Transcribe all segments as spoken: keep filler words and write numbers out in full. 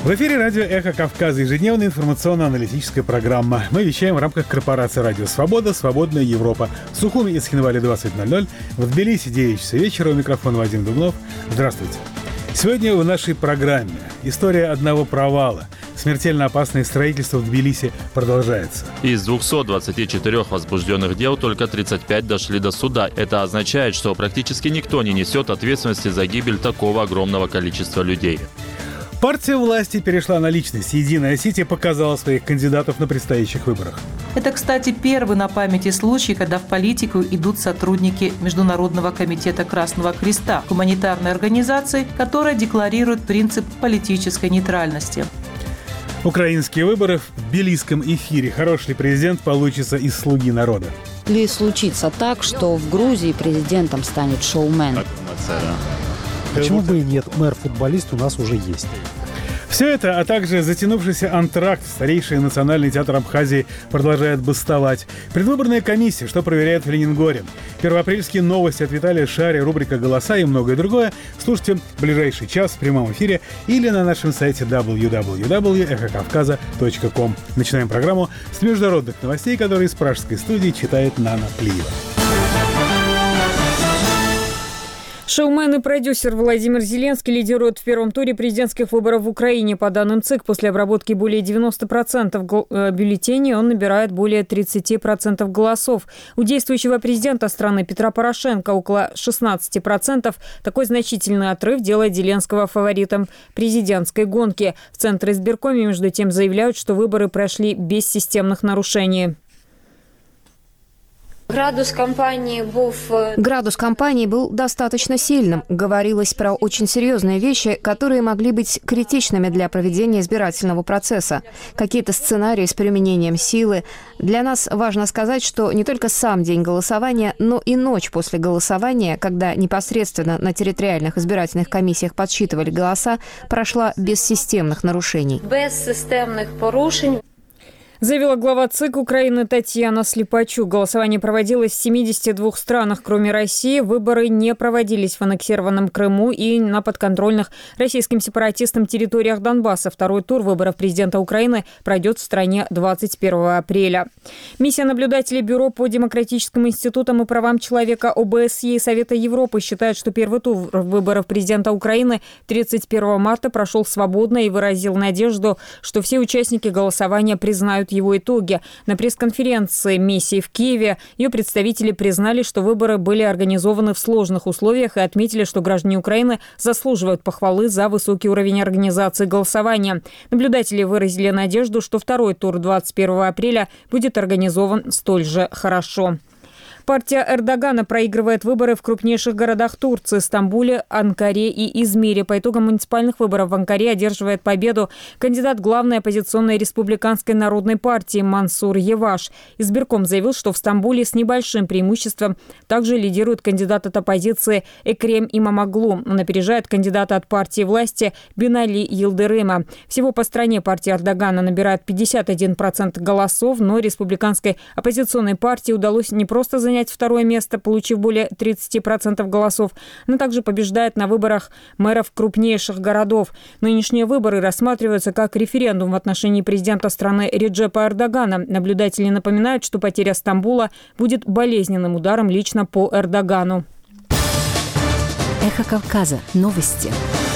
В эфире радио «Эхо Кавказа», ежедневная информационно-аналитическая программа. Мы вещаем в рамках корпорации «Радио Свобода», «Свободная Европа». В Сухуми и Схинвале двадцать ноль ноль, в Тбилиси девять часов вечера. У микрофона Вадим Дубнов. Здравствуйте. Сегодня в нашей программе история одного провала. Смертельно опасное строительство в Тбилиси продолжается. Из двухсот двадцати четырёх возбужденных дел только тридцать пять дошли до суда. Это означает, что практически никто не несет ответственности за гибель такого огромного количества людей. Партия власти перешла на личность. Единая Осетия показала своих кандидатов на предстоящих выборах. Это, кстати, первый на памяти случай, когда в политику идут сотрудники Международного комитета Красного Креста, гуманитарной организации, которая декларирует принцип политической нейтральности. Украинские выборы в тбилисском эфире. Хороший ли президент получится из «Слуги народа»? Ли случится так, что в Грузии президентом станет шоумен? Почему бы и нет? Мэр-футболист у нас уже есть. Все это, а также затянувшийся антракт. Старейший национальный театр Абхазии продолжает бастовать. Предвыборная комиссия, что проверяет в Ленингоре. Первоапрельские новости от Виталия Шари, рубрика «Голоса» и многое другое. Слушайте в ближайший час в прямом эфире или на нашем сайте дабл ю дабл ю дабл ю точка эхо кавказа точка ком. Начинаем программу с международных новостей, которые из пражской студии читает Нана Плиева. Шоумен и продюсер Владимир Зеленский лидирует в первом туре президентских выборов в Украине. По данным ЦИК, после обработки более девяноста процентов бюллетеней он набирает более тридцати процентов голосов. У действующего президента страны Петра Порошенко около шестнадцати процентов. Такой значительный отрыв делает Зеленского фаворитом президентской гонки. В Центре избиркоме, между тем, заявляют, что выборы прошли без системных нарушений. Градус кампании был... Градус кампании был достаточно сильным. Говорилось про очень серьезные вещи, которые могли быть критичными для проведения избирательного процесса. Какие-то сценарии с применением силы. Для нас важно сказать, что не только сам день голосования, но и ночь после голосования, когда непосредственно на территориальных избирательных комиссиях подсчитывали голоса, прошла без системных нарушений. Без системных порушений. Заявила глава ЦИК Украины Татьяна Слепачук. Голосование проводилось в семидесяти двух странах, кроме России. Выборы не проводились в аннексированном Крыму и на подконтрольных российским сепаратистам территориях Донбасса. Второй тур выборов президента Украины пройдет в стране двадцать первого апреля. Миссия наблюдателей Бюро по демократическим институтам и правам человека о бэ эс е и Совета Европы считает, что первый тур выборов президента Украины тридцать первого марта прошел свободно и выразил надежду, что все участники голосования признают его итоги. На пресс-конференции миссии в Киеве ее представители признали, что выборы были организованы в сложных условиях и отметили, что граждане Украины заслуживают похвалы за высокий уровень организации голосования. Наблюдатели выразили надежду, что второй тур двадцать первого апреля будет организован столь же хорошо. Партия Эрдогана проигрывает выборы в крупнейших городах Турции – Стамбуле, Анкаре и Измире. По итогам муниципальных выборов в Анкаре одерживает победу кандидат главной оппозиционной республиканской народной партии Мансур Еваш. Избирком заявил, что в Стамбуле с небольшим преимуществом также лидирует кандидат от оппозиции Экрем Имамоглу. Он опережает кандидата от партии власти Бинали Йылдырыма. Всего по стране партия Эрдогана набирает пятьдесят один процент голосов, но республиканской оппозиционной партии удалось не просто занять занять второе место, получив более тридцати процентов голосов. Она также побеждает на выборах мэров крупнейших городов. Нынешние выборы рассматриваются как референдум в отношении президента страны Реджепа Эрдогана. Наблюдатели напоминают, что потеря Стамбула будет болезненным ударом лично по Эрдогану. Эхо Кавказа. Новости.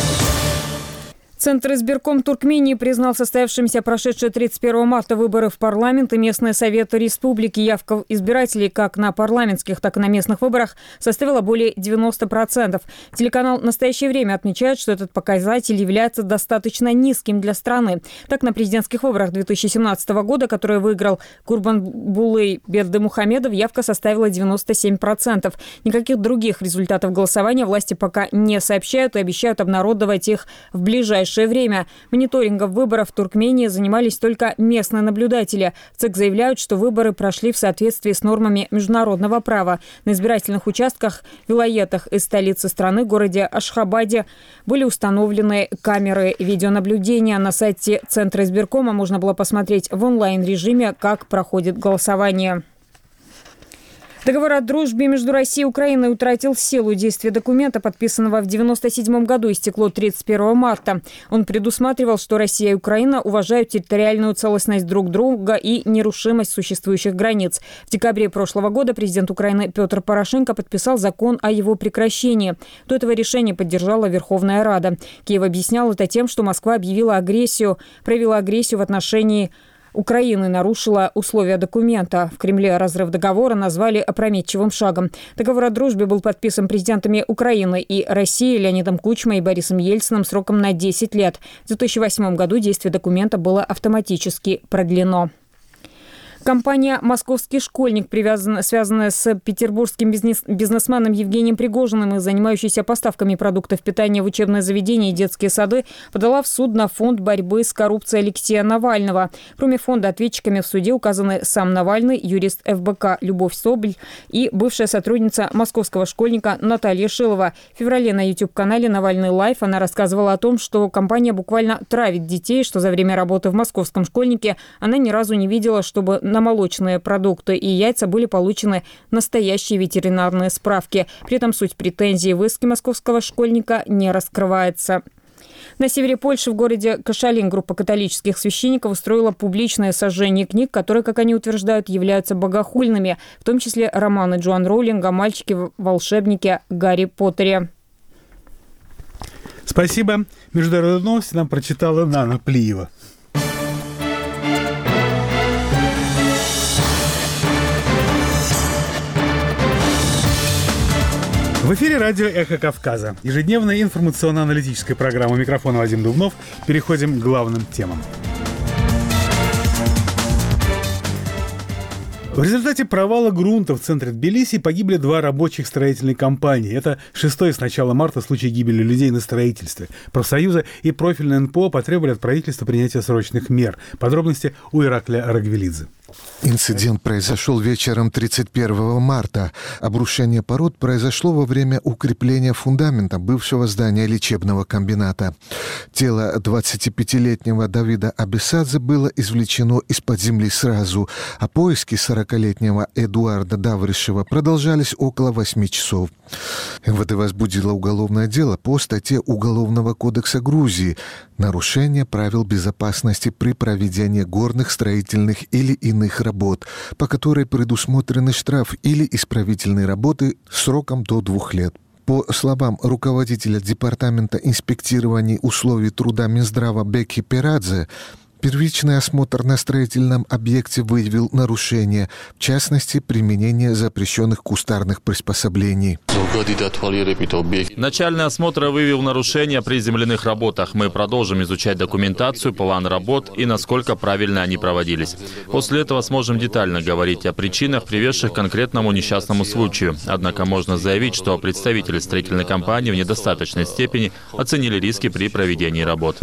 Центр избирком Туркмении признал состоявшимися прошедшие тридцать первого марта выборы в парламент и местные советы республики. Явка избирателей как на парламентских, так и на местных выборах составила более девяноста процентов. Телеканал «Настоящее время» отмечает, что этот показатель является достаточно низким для страны. Так, на президентских выборах две тысячи семнадцатого года, которые выиграл Гурбанбулы Бердымухамедов, явка составила девяносто семь процентов. Никаких других результатов голосования власти пока не сообщают и обещают обнародовать их в ближайшее время. Мониторингом выборов в Туркмении занимались только местные наблюдатели. ЦИК заявляют, что выборы прошли в соответствии с нормами международного права. На избирательных участках, вилаетах из столицы страны, городе Ашхабаде, были установлены камеры видеонаблюдения. На сайте Центра избиркома можно было посмотреть в онлайн-режиме, как проходит голосование. Договор о дружбе между Россией и Украиной утратил силу. Действие документа, подписанного в девяносто седьмом году, истекло тридцать первого марта. Он предусматривал, что Россия и Украина уважают территориальную целостность друг друга и нерушимость существующих границ. В декабре прошлого года президент Украины Петр Порошенко подписал закон о его прекращении. До этого решения поддержала Верховная Рада. Киев объяснял это тем, что Москва объявила агрессию, проявила агрессию в отношении Украины, нарушила условия документа. В Кремле разрыв договора назвали опрометчивым шагом. Договор о дружбе был подписан президентами Украины и России Леонидом Кучмой и Борисом Ельциным сроком на десять лет. В две тысячи восьмом году действие документа было автоматически продлено. Компания «Московский школьник», привязанная, связанная с петербургским бизнес, бизнесменом Евгением Пригожиным и занимающейся поставками продуктов питания в учебные заведения и детские сады, подала в суд на фонд борьбы с коррупцией Алексея Навального. Кроме фонда, ответчиками в суде указаны сам Навальный, юрист эф бэ ка Любовь Соболь и бывшая сотрудница «Московского школьника» Наталья Шилова. В феврале на YouTube-канале «Навальный Лайф» она рассказывала о том, что компания буквально травит детей, что за время работы в «Московском школьнике» она ни разу не видела, чтобы на молочные продукты и яйца были получены настоящие ветеринарные справки. При этом суть претензий в иске «Московского школьника» не раскрывается. На севере Польши, в городе Кошалин, группа католических священников устроила публичное сожжение книг, которые, как они утверждают, являются богохульными, в том числе романы Джоан Роулинг о мальчике-волшебнике Гарри Поттере. Спасибо. Международные новости нам прочитала Нана Плиева. В эфире радио «Эхо Кавказа». Ежедневная информационно-аналитическая программа. У микрофона Вадим Дубнов. Переходим к главным темам. В результате провала грунта в центре Тбилиси погибли два рабочих строительной компании. Это шестой с начала марта случай гибели людей на строительстве. Профсоюзы и профильное эн пэ о потребовали от правительства принятия срочных мер. Подробности у Иракля Рагвелидзе. Инцидент произошел вечером тридцать первого марта. Обрушение пород произошло во время укрепления фундамента бывшего здания лечебного комбината. Тело двадцатипятилетнего Давида Абисадзе было извлечено из-под земли сразу, а поиски сорокалетнего Эдуарда Давришева продолжались около восьми часов. эм вэ дэ возбудило уголовное дело по статье Уголовного кодекса Грузии «Нарушение правил безопасности при проведении горных, строительных или иных работ», по которой предусмотрены штраф или исправительные работы сроком до двух лет. По словам руководителя Департамента инспектирования условий труда Минздрава Беки Перадзе, первичный осмотр на строительном объекте выявил нарушения, в частности, применение запрещенных кустарных приспособлений. Начальный осмотр выявил нарушения при земляных работах. Мы продолжим изучать документацию, план работ и насколько правильно они проводились. После этого сможем детально говорить о причинах, приведших к конкретному несчастному случаю. Однако можно заявить, что представители строительной компании в недостаточной степени оценили риски при проведении работ.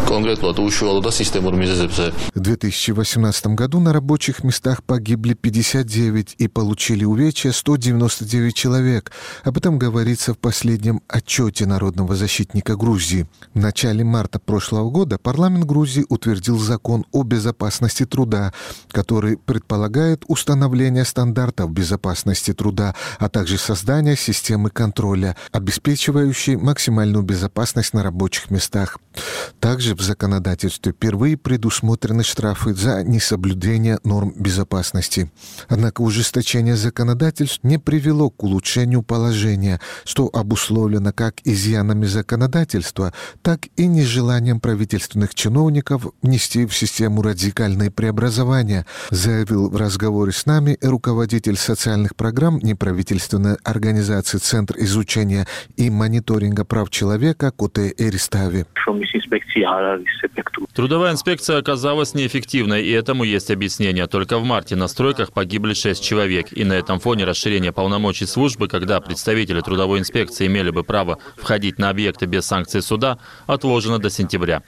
В две тысячи восемнадцатом году на рабочих местах погибли пятьдесят девять и получили увечья сто девяносто девять человек. Об этом говорится в последнем отчете Народного защитника Грузии. В начале марта прошлого года парламент Грузии утвердил закон о безопасности труда, который предполагает установление стандартов безопасности труда, а также создание системы контроля, обеспечивающей максимальную безопасность на рабочих местах. Также в законодательстве впервые предусмотрены штрафы за несоблюдение норм безопасности. Однако ужесточение законодательств не привело к улучшению положения, что обусловлено как изъянами законодательства, так и нежеланием правительственных чиновников внести в систему радикальные преобразования, заявил в разговоре с нами руководитель социальных программ неправительственной организации «Центр изучения и мониторинга прав человека» Коте Эристави. Трудовая инспекция оказалась неэффективной, и этому есть объяснение. Только в марте на стройках погибли шесть человек. И на этом фоне расширение полномочий службы, когда представители трудовой инспекции имели бы право входить на объекты без санкций суда, отложено до сентября.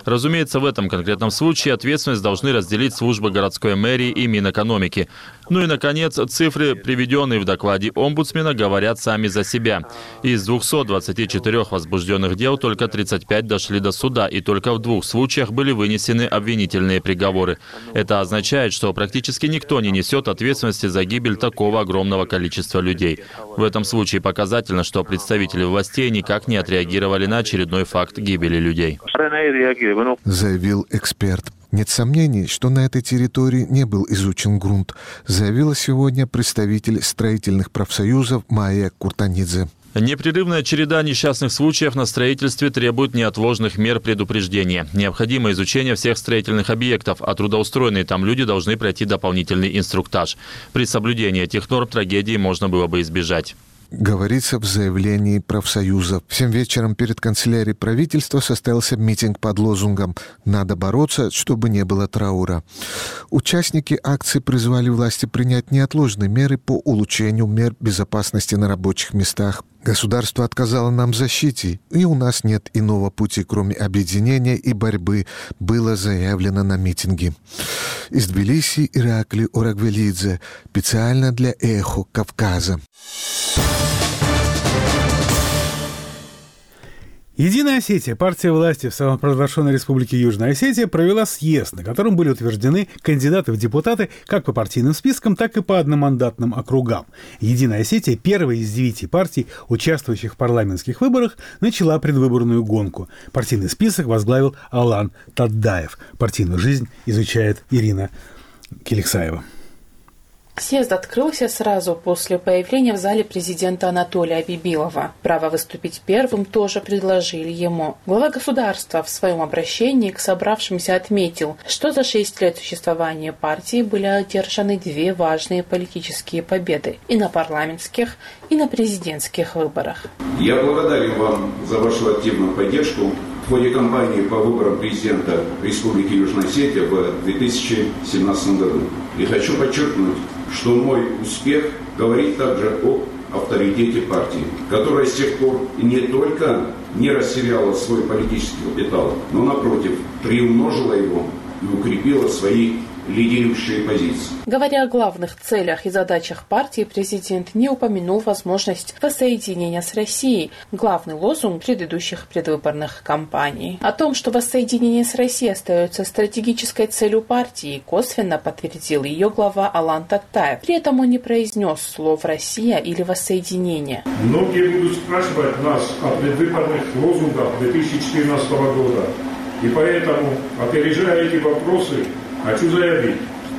Разумеется, в этом конкретном случае ответственность должны разделить службы городской мэрии и Минэкономики. Ну и, наконец, цифры, приведенные в докладе омбудсмена, говорят сами за себя. Из двухсот двадцати четырёх возбужденных дел только тридцать пять дошли до суда, и только в двух случаях были вынесены обвинительные приговоры. Это означает, что практически никто не несет ответственности за гибель такого огромного количества людей. В этом случае показательно, что представители властей никак не отреагировали на очередной факт гибели людей. Заявил эксперт. Нет сомнений, что на этой территории не был изучен грунт, заявила сегодня представитель строительных профсоюзов Майя Куртанидзе. Непрерывная череда несчастных случаев на строительстве требует неотложных мер предупреждения. Необходимо изучение всех строительных объектов, а трудоустроенные там люди должны пройти дополнительный инструктаж. При соблюдении этих норм трагедии можно было бы избежать. Говорится в заявлении профсоюзов. В семь вечером перед канцелярией правительства состоялся митинг под лозунгом «Надо бороться, чтобы не было траура». Участники акции призвали власти принять неотложные меры по улучшению мер безопасности на рабочих местах. Государство отказало нам в защите, и у нас нет иного пути, кроме объединения и борьбы, было заявлено на митинге. Из Тбилиси Иракли Орагвелидзе, специально для «Эхо Кавказа». Единая Осетия, партия власти в самопровозглашенной республике Южная Осетия, провела съезд, на котором были утверждены кандидаты в депутаты как по партийным спискам, так и по одномандатным округам. Единая Осетия, первая из девяти партий, участвующих в парламентских выборах, начала предвыборную гонку. Партийный список возглавил Алан Таддаев. Партийную жизнь изучает Ирина Келексаева. Съезд открылся сразу после появления в зале президента Анатолия Бибилова. Право выступить первым тоже предложили ему. Глава государства в своем обращении к собравшимся отметил, что за шесть лет существования партии были одержаны две важные политические победы и на парламентских, и на президентских выборах. Я благодарен вам за вашу активную поддержку в ходе кампании по выборам президента Республики Южная Осетия в две тысячи семнадцатом году. И хочу подчеркнуть, что мой успех говорит также об авторитете партии, которая с тех пор не только не растеряла свой политический капитал, но, напротив, приумножила его и укрепила свои лидирующие позиции. Говоря о главных целях и задачах партии, президент не упомянул возможность воссоединения с Россией, главный лозунг предыдущих предвыборных кампаний. О том, что воссоединение с Россией остается стратегической целью партии, косвенно подтвердил ее глава Алан Таддаев. При этом он не произнес слов «Россия» или «воссоединение». Многие будут спрашивать нас о предвыборных лозунгах две тысячи четырнадцатого года. И поэтому, опережая эти вопросы, хочу заявить,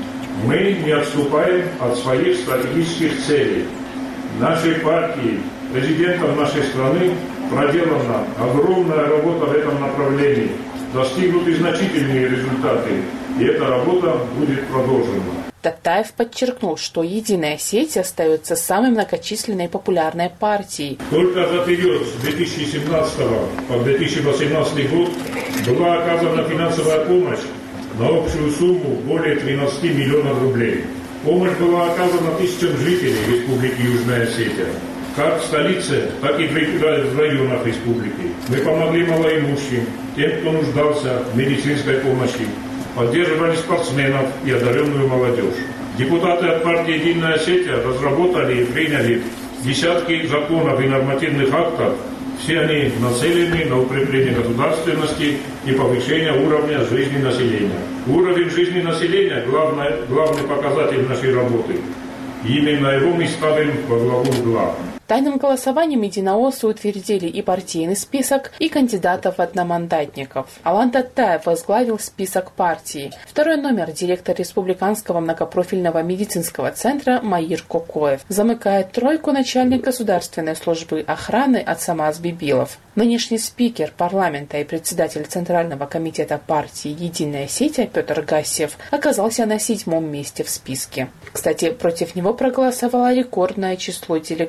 мы не отступаем от своих стратегических целей. Нашей партией, президентом нашей страны проделана огромная работа в этом направлении. Достигнуты значительные результаты, и эта работа будет продолжена. Таддаев подчеркнул, что Единая Осетия остается самой многочисленной и популярной партией. Только за период с две тысячи семнадцатого по две тысячи восемнадцатый год была оказана финансовая помощь на общую сумму более тринадцати миллионов рублей. Помощь была оказана тысячам жителей Республики Южная Осетия, как в столице, так и в районах республики. Мы помогли малоимущим, тем, кто нуждался в медицинской помощи, поддерживали спортсменов и одаренную молодежь. Депутаты от партии «Единая Осетия» разработали и приняли десятки законов и нормативных актов. Все они нацелены на укрепление государственности и повышение уровня жизни населения. Уровень жизни населения – главный, главный показатель нашей работы. И именно его мы ставим во главу угла. Тайным голосованием единоосцы утвердили и партийный список, и кандидатов-одномандатников. Алан Таддаев возглавил список партии. Второй номер директор Республиканского многопрофильного медицинского центра Маир Кокоев. Замыкает тройку начальник государственной службы охраны Ацамаз Бибилов. Нынешний спикер парламента и председатель Центрального комитета партии «Единая Осетия» Петр Гассиев оказался на седьмом месте в списке. Кстати, против него проголосовало рекордное число делегатов –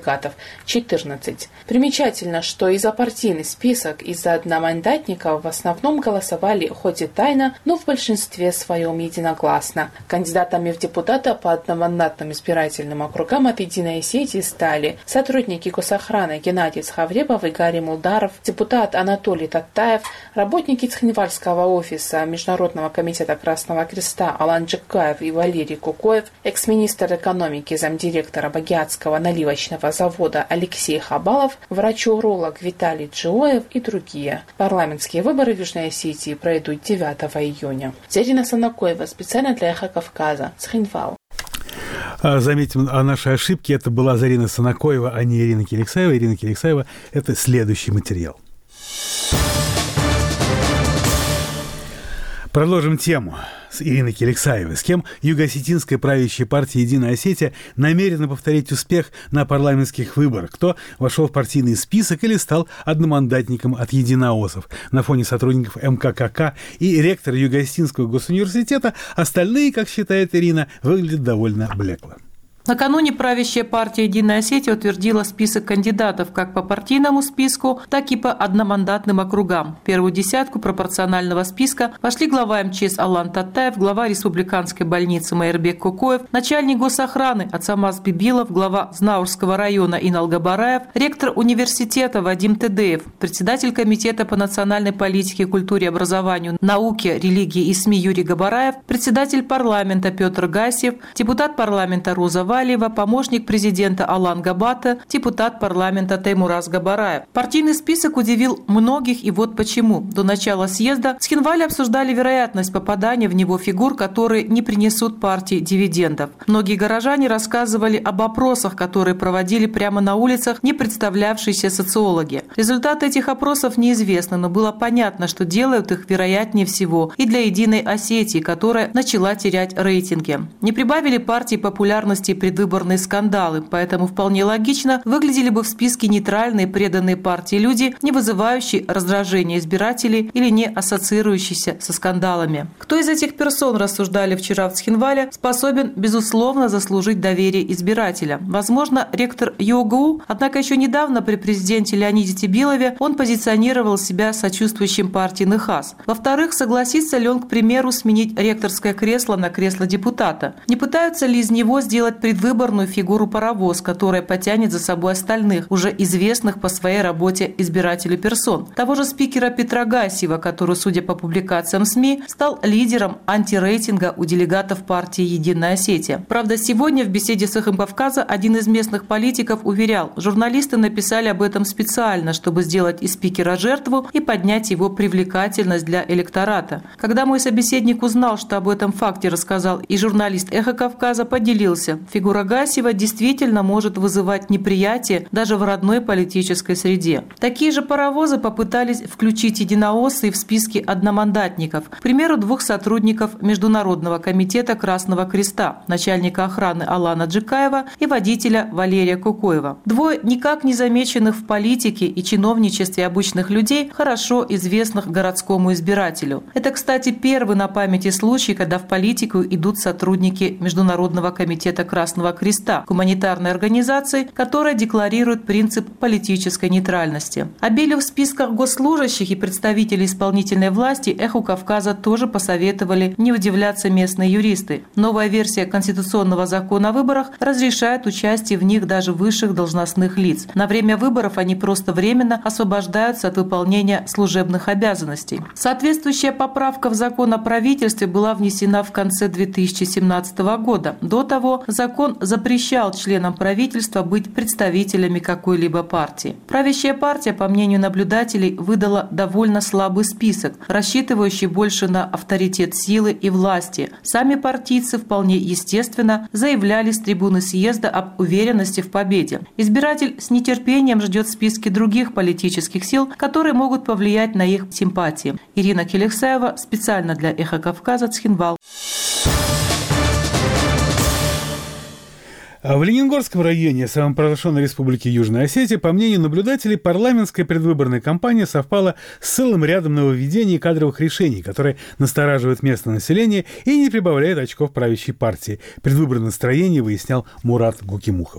– четырнадцать. Примечательно, что и за партийный список, и за одномандатников в основном голосовали хоть и тайно, но в большинстве своем единогласно. Кандидатами в депутаты по одномандатным избирательным округам от «Единой Осетии» стали сотрудники госохраны Геннадий Цхавребов и Гарри Мулдаров, депутат Анатолий Таттаев, работники Цхинвальского офиса Международного комитета Красного Креста Алан Джекаев и Валерий Кукоев, экс-министр экономики, замдиректора Багиатского наливочного завода Алексей Хабалов, врач-уролог Виталий Джиоев и другие. Парламентские выборы в Южной Осетии пройдут девятого июня. Зарина Санакоева, специально для «Эхо Кавказа», Цхинвал. Заметим о нашей ошибке. Это была Зарина Санакоева, а не Ирина Келексаева. Ирина Келексаева – это следующий материал. Продолжим тему с Ириной Келексаевой, с кем юго-осетинская правящая партия «Единая Осетия» намерена повторить успех на парламентских выборах. Кто вошел в партийный список или стал одномандатником от единоосов. На фоне сотрудников эм ка ка ка и ректора Юго-Осетинского госуниверситета остальные, как считает Ирина, выглядят довольно блекло. Накануне правящая партия «Единая Осетия» утвердила список кандидатов как по партийному списку, так и по одномандатным округам. В первую десятку пропорционального списка вошли глава эм че эс Алан Таттаев, глава республиканской больницы Майырбек Кукоев, начальник госохраны Ацамаз Бибилов, глава Знаурского района Инал Габараев, ректор университета Вадим Тедеев, председатель комитета по национальной политике, культуре, образованию, науке, религии и СМИ Юрий Габараев, председатель парламента Петр Гасев, депутат парламента Роза Валиева, помощник президента Алан Габата, депутат парламента Теймураз Габараев. Партийный список удивил многих, и вот почему. До начала съезда в Цхинвале обсуждали вероятность попадания в него фигур, которые не принесут партии дивидендов. Многие горожане рассказывали об опросах, которые проводили прямо на улицах не представлявшиеся социологи. Результаты этих опросов неизвестны, но было понятно, что делают их вероятнее всего и для «Единой Осетии», которая начала терять рейтинги. Не прибавили партии популярности предвыборные скандалы, поэтому вполне логично выглядели бы в списке нейтральные преданные партии люди, не вызывающие раздражения избирателей или не ассоциирующиеся со скандалами. Кто из этих персон, рассуждали вчера в Цхинвале, способен, безусловно, заслужить доверие избирателя? Возможно, ректор ЮОГУ, однако еще недавно при президенте Леониде Тебилове он позиционировал себя сочувствующим партии НХАС. Во-вторых, согласится ли он, к примеру, сменить ректорское кресло на кресло депутата? Не пытаются ли из него сделать предвыборную фигуру-паровоз, которая потянет за собой остальных, уже известных по своей работе избирателю персон. Того же спикера Петра Гасева, который, судя по публикациям СМИ, стал лидером антирейтинга у делегатов партии «Единая Осетия». Правда, сегодня в беседе с «Эхом Кавказа» один из местных политиков уверял, журналисты написали об этом специально, чтобы сделать из спикера жертву и поднять его привлекательность для электората. Когда мой собеседник узнал, что об этом факте рассказал и журналист «Эхо Кавказа», поделился. Фигура Гасева действительно может вызывать неприятие даже в родной политической среде. Такие же паровозы попытались включить единооссы в списки одномандатников. К примеру, двух сотрудников Международного комитета Красного Креста, начальника охраны Алана Джекаева и водителя Валерия Кукоева. Двое никак не замеченных в политике и чиновничестве обычных людей, хорошо известных городскому избирателю. Это, кстати, первый на памяти случай, когда в политику идут сотрудники Международного комитета Красного Креста, гуманитарной организации, которая декларирует принцип политической нейтральности. Обилию в списках госслужащих и представителей исполнительной власти «Эху Кавказа» тоже посоветовали не удивляться местные юристы. Новая версия Конституционного закона о выборах разрешает участие в них даже высших должностных лиц. На время выборов они просто временно освобождаются от выполнения служебных обязанностей. Соответствующая поправка в закон о правительстве была внесена в конце две тысячи семнадцатого года. До того закон запрещал членам правительства быть представителями какой-либо партии. Правящая партия, по мнению наблюдателей, выдала довольно слабый список, рассчитывающий больше на авторитет силы и власти. Сами партийцы вполне естественно заявляли с трибуны съезда об уверенности в победе. Избиратель с нетерпением ждет списки других политических сил, которые могут повлиять на их симпатии. Ирина Келексаева, специально для «Эхо Кавказа», Цхинвал. В Ленингорском районе самопровозглашенной республики Южная Осетия, по мнению наблюдателей, парламентская предвыборная кампания совпала с целым рядом нововведений и кадровых решений, которые настораживают местное население и не прибавляют очков правящей партии. Предвыборное настроение выяснял Мурат Гукимухов.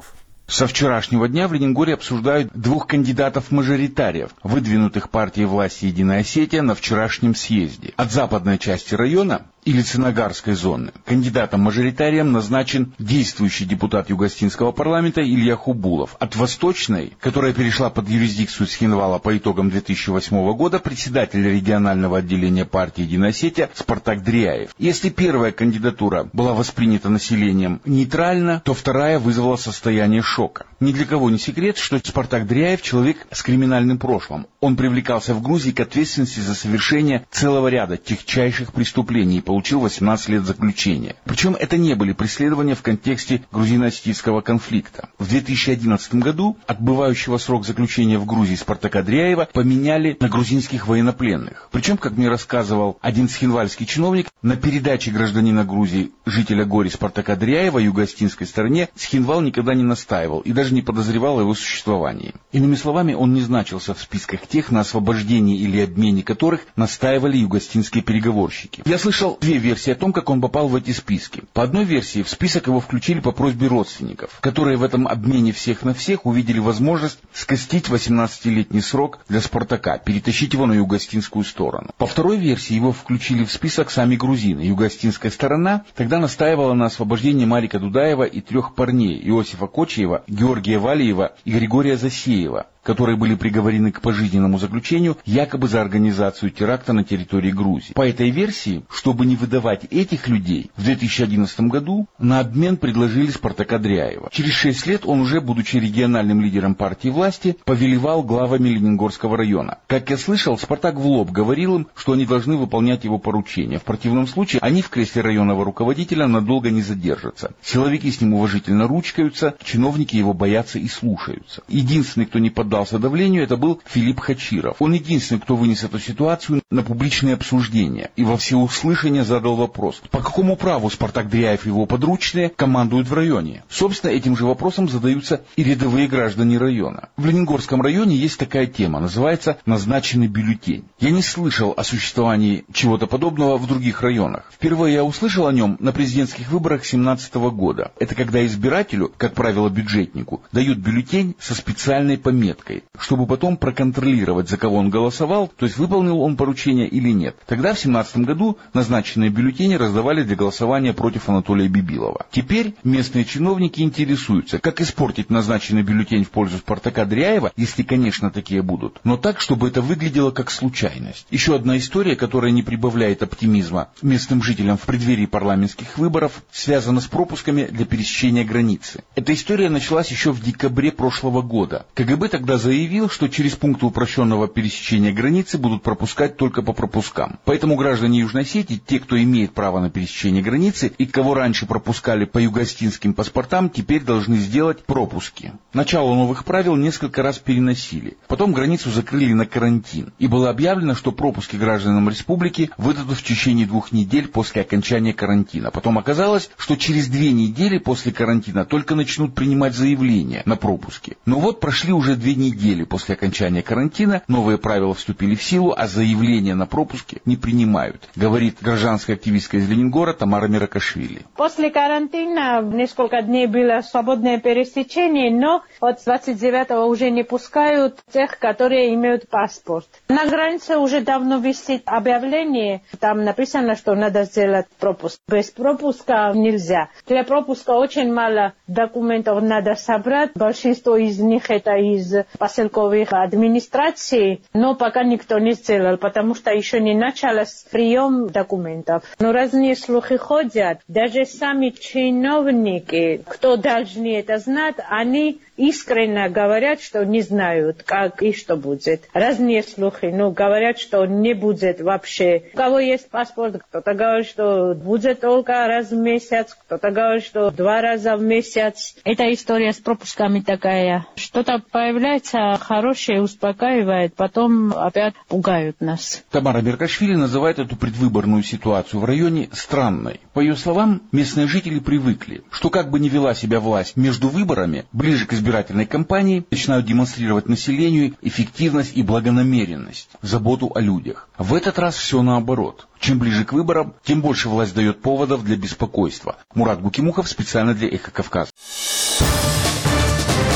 Со вчерашнего дня в Лениногории обсуждают двух кандидатов-мажоритариев, выдвинутых партией власти «Единая Осетия» на вчерашнем съезде. От западной части района или Целиногарской зоны кандидатом-мажоритарием назначен действующий депутат Юго-Остинского парламента Илья Хубулов. От восточной, которая перешла под юрисдикцию Цхинвала по итогам две тысячи восьмого года, председатель регионального отделения партии «Единая Осетия» Спартак Дряев. Если первая кандидатура была воспринята населением нейтрально, то вторая вызвала состояние шока. Ни для кого не секрет, что Спартак Дряев человек с криминальным прошлым. Он привлекался в Грузии к ответственности за совершение целого ряда тягчайших преступлений и получил восемнадцать лет заключения. Причем это не были преследования в контексте грузино-осетинского конфликта. В две тысячи одиннадцатом году отбывающего срок заключения в Грузии Спартака Дряева поменяли на грузинских военнопленных. Причем, как мне рассказывал один цхинвальский чиновник, на передаче гражданина Грузии, жителя Гори Спартака Дряева юго-остинской стороне, Цхинвал никогда не настаивал и даже не подозревал о его существовании. Иными словами, он не значился в списках тех, на освобождении или обмене которых настаивали юго-остинские переговорщики. Я слышал две версии о том, как он попал в эти списки. По одной версии, в список его включили по просьбе родственников, которые в этом обмене всех на всех увидели возможность скостить восемнадцатилетний срок для Спартака, перетащить его на юго-остинскую сторону. По второй версии, его включили в список сами грузины. Юго-остинская сторона тогда настаивала на освобождении Марика Дудаева и трех парней: Иосифа Кочиева, Георгия Валиева и Григория Засеева, которые были приговорены к пожизненному заключению якобы за организацию теракта на территории Грузии. По этой версии, чтобы не выдавать этих людей, в две тысячи одиннадцатом году на обмен предложили Спартака Дряева. Через шесть лет он уже, будучи региональным лидером партии власти, повелевал главами Лениногорского района. Как я слышал, Спартак в лоб говорил им, что они должны выполнять его поручения. В противном случае они в кресле районного руководителя надолго не задержатся. Силовики с ним уважительно ручкаются, чиновники его боятся и слушаются. Единственный, кто не поддался поддался давлению, это был Филипп Хачиров. Он единственный, кто вынес эту ситуацию на публичные обсуждения и во всеуслышание задал вопрос: по какому праву Спартак Дряев и его подручные командуют в районе? Собственно, этим же вопросом задаются и рядовые граждане района. В Лениногорском районе есть такая тема, называется «назначенный бюллетень». Я не слышал о существовании чего-то подобного в других районах. Впервые я услышал о нем на президентских выборах две тысячи семнадцатого года. Это когда избирателю, как правило бюджетнику, дают бюллетень со специальной пометкой, чтобы потом проконтролировать, за кого он голосовал, то есть выполнил он поручение или нет. Тогда в две тысячи семнадцатом году назначенные бюллетени раздавали для голосования против Анатолия Бибилова. Теперь местные чиновники интересуются, как испортить назначенный бюллетень в пользу Спартака Дряева, если, конечно, такие будут, но так, чтобы это выглядело как случайность. Еще одна история, которая не прибавляет оптимизма местным жителям в преддверии парламентских выборов, связана с пропусками для пересечения границы. Эта история началась еще в декабре прошлого года. КГБ тогда заявил, что через пункты упрощенного пересечения границы будут пропускать только по пропускам. Поэтому граждане Южной Осетии, те, кто имеет право на пересечение границы и кого раньше пропускали по юго-остинским паспортам, теперь должны сделать пропуски. Начало новых правил несколько раз переносили. Потом границу закрыли на карантин. И было объявлено, что пропуски гражданам республики выдадут в течение двух недель после окончания карантина. Потом оказалось, что через две недели после карантина только начнут принимать заявления на пропуски. Но вот прошли уже две недели после окончания карантина, новые правила вступили в силу, а заявления на пропуски не принимают, говорит гражданская активистка из Лениногора Тамара Миракашвили. После карантина несколько дней было свободное пересечение, но от двадцать девятого уже не пускают тех, которые имеют паспорт. На границе уже давно висит объявление, там написано, что надо сделать пропуск. Без пропуска нельзя. Для пропуска очень мало документов надо собрать, большинство из них это из поселковых администраций, но пока никто не сделал, потому что еще не начался прием документов. Но разные слухи ходят, даже сами чиновники, кто должны это знать, они искренне говорят, что не знают, как и что будет. Разные слухи, но говорят, что не будет вообще. У кого есть паспорт, кто-то говорит, что будет только раз в месяц, кто-то говорит, что два раза в месяц. Эта история с пропусками такая. Что-то появляется хорошее, успокаивает, потом опять пугают нас. Тамара Миракашвили называет эту предвыборную ситуацию в районе странной. По ее словам, местные жители привыкли, что как бы ни вела себя власть между выборами, ближе к избирательной кампании начинают демонстрировать населению эффективность и благонамеренность, заботу о людях. В этот раз все наоборот. Чем ближе к выборам, тем больше власть дает поводов для беспокойства. Мурат Гукимухов специально для Эхо Кавказа.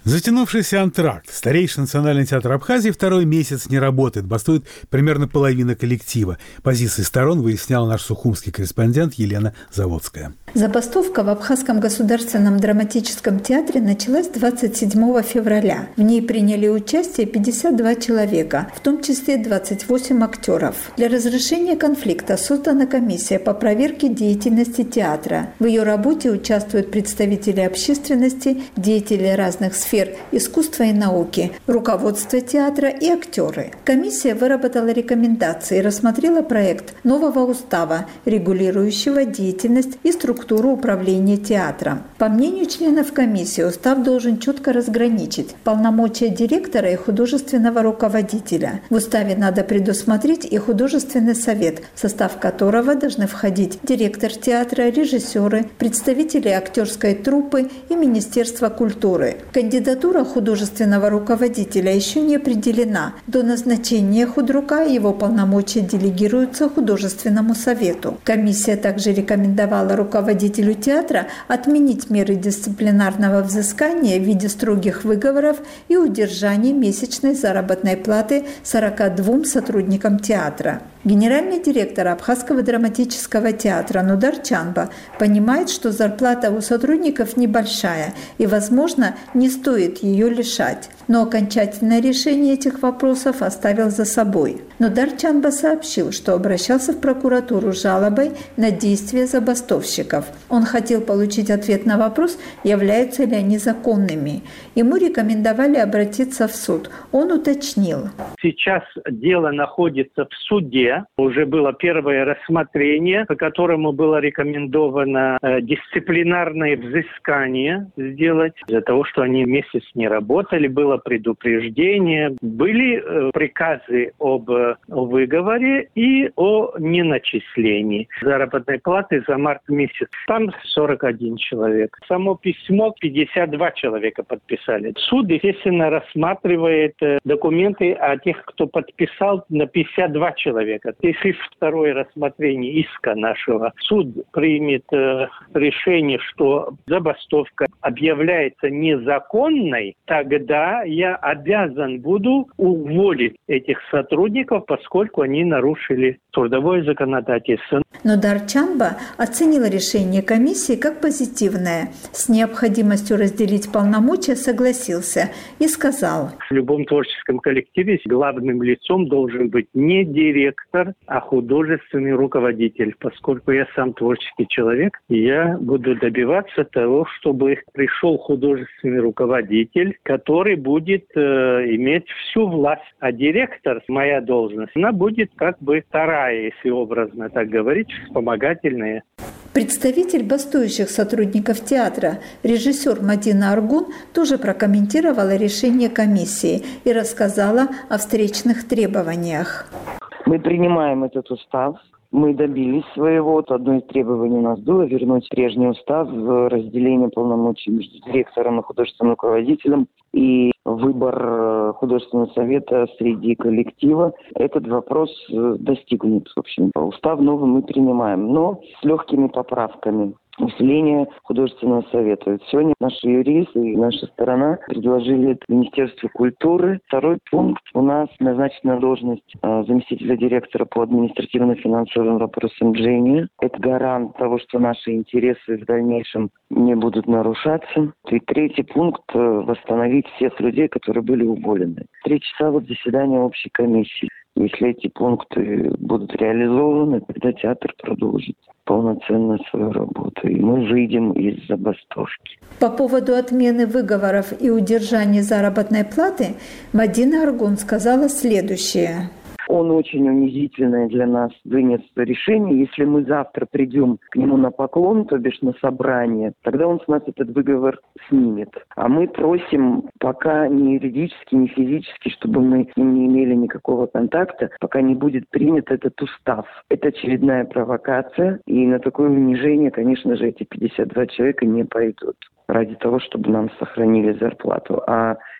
Затянувшийся антракт. Старейший национальный театр Абхазии второй месяц не работает. Бастует примерно половина коллектива. Позиции сторон выяснял наш сухумский корреспондент Елена Заводская. Забастовка в Абхазском государственном драматическом театре началась двадцать седьмого февраля. В ней приняли участие пятьдесят два человека, в том числе двадцать восемь актеров. Для разрешения конфликта создана комиссия по проверке деятельности театра. В ее работе участвуют представители общественности, деятели разных сфер искусства и науки, руководство театра и актеры. Комиссия выработала рекомендации и рассмотрела проект нового устава, регулирующего деятельность и структуру управления театром. По мнению членов комиссии, устав должен четко разграничить полномочия директора и художественного руководителя. В уставе надо предусмотреть и художественный совет, в состав которого должны входить директор театра, режиссеры, представители актерской труппы и Министерства культуры. Кандидатура художественного руководителя еще не определена. До назначения худрука его полномочия делегируются художественному совету. Комиссия также рекомендовала руководителю театра отменить меры дисциплинарного взыскания в виде строгих выговоров и удержания месячной заработной платы сорока двум сотрудникам театра. Генеральный директор Абхазского драматического театра Нудар Чанба понимает, что зарплата у сотрудников небольшая и, возможно, не стоит ее лишать. Но окончательное решение этих вопросов оставил за собой. Нудар Чанба сообщил, что обращался в прокуратуру с жалобой на действия забастовщиков. Он хотел получить ответ на вопрос, являются ли они законными. Ему рекомендовали обратиться в суд. Он уточнил. Сейчас дело находится в суде. Уже было первое рассмотрение, по которому было рекомендовано э, дисциплинарное взыскание сделать. Из-за того, что они месяц не работали, было предупреждение. Были э, приказы об э, выговоре и о неначислении заработной платы за март месяц. Там сорок один человек. Само письмо пятьдесят два человека подписали. Суд, естественно, рассматривает э, документы о тех, кто подписал, на пятьдесят два человека. Если второе рассмотрение иска нашего, суд примет э, решение, что забастовка объявляется незаконной, тогда я обязан буду уволить этих сотрудников, поскольку они нарушили трудовое законодательство. Но Нудар Чанба оценил решение комиссии как позитивное. С необходимостью разделить полномочия согласился и сказал: в любом творческом коллективе главным лицом должен быть не директор, а художественный руководитель. Поскольку я сам творческий человек, я буду добиваться того, чтобы пришел художественный руководитель, который будет э, иметь всю власть. А директор, моя должность, она будет как бы вторая, если образно так говорить, вспомогательная. Представитель бастующих сотрудников театра, режиссер Мадина Аргун, тоже прокомментировала решение комиссии и рассказала о встречных требованиях. Мы принимаем этот устав. Мы добились своего. Одно из требований у нас было вернуть прежний устав, разделение полномочий между директором и художественным руководителем и выбор художественного совета среди коллектива. Этот вопрос достигнут, в общем. Устав новый мы принимаем, но с легкими поправками. Усиление художественного совета. Сегодня наши юристы и наша сторона предложили Министерству культуры. Второй пункт. У нас назначена должность э, заместителя директора по административно-финансовым вопросам Дженни. Это гарант того, что наши интересы в дальнейшем не будут нарушаться. И третий пункт. Э, восстановить всех людей, которые были уволены. Три часа вот заседания общей комиссии. Если эти пункты будут реализованы, тогда театр продолжит полноценно свою работу, и мы выйдем из забастовки. По поводу отмены выговоров и удержания заработной платы Мадина Аргун сказала следующее. Он очень унизительное для нас вынес решение. Если мы завтра придем к нему на поклон, то бишь на собрание, тогда он с нас этот выговор снимет. А мы просим пока ни юридически, ни физически, чтобы мы с ним не имели никакого контакта, пока не будет принят этот устав. Это очередная провокация, и на такое унижение, конечно же, эти пятьдесят два человека не пойдут ради того, чтобы нам сохранили зарплату. А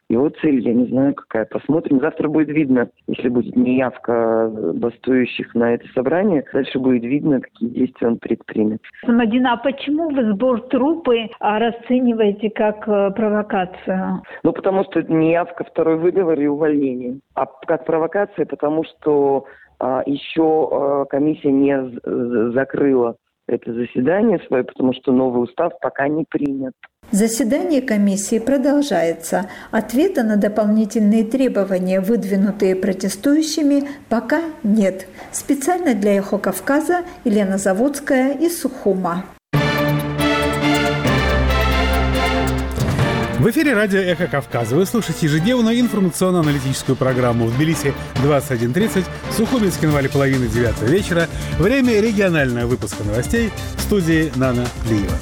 Его цель, я не знаю какая. Посмотрим. Завтра будет видно, если будет неявка бастующих на это собрание, дальше будет видно, какие действия он предпримет. Самодина, а почему вы сбор трупы расцениваете как провокацию? Ну, потому что это неявка, второй выговор и увольнение. А как провокация, потому что а, еще а, комиссия не з- закрыла это заседание свое, потому что новый устав пока не принят. Заседание комиссии продолжается. Ответа на дополнительные требования, выдвинутые протестующими, пока нет. Специально для «Эхо Кавказа» Елена Заводская из Сухума. В эфире радио «Эхо Кавказа». Вы слушаете ежедневную информационно-аналитическую программу в Тбилиси двадцать один тридцать, в Сухуме с Хинвали половины девятого вечера. Время регионального выпуска новостей в студии Нана Плиева.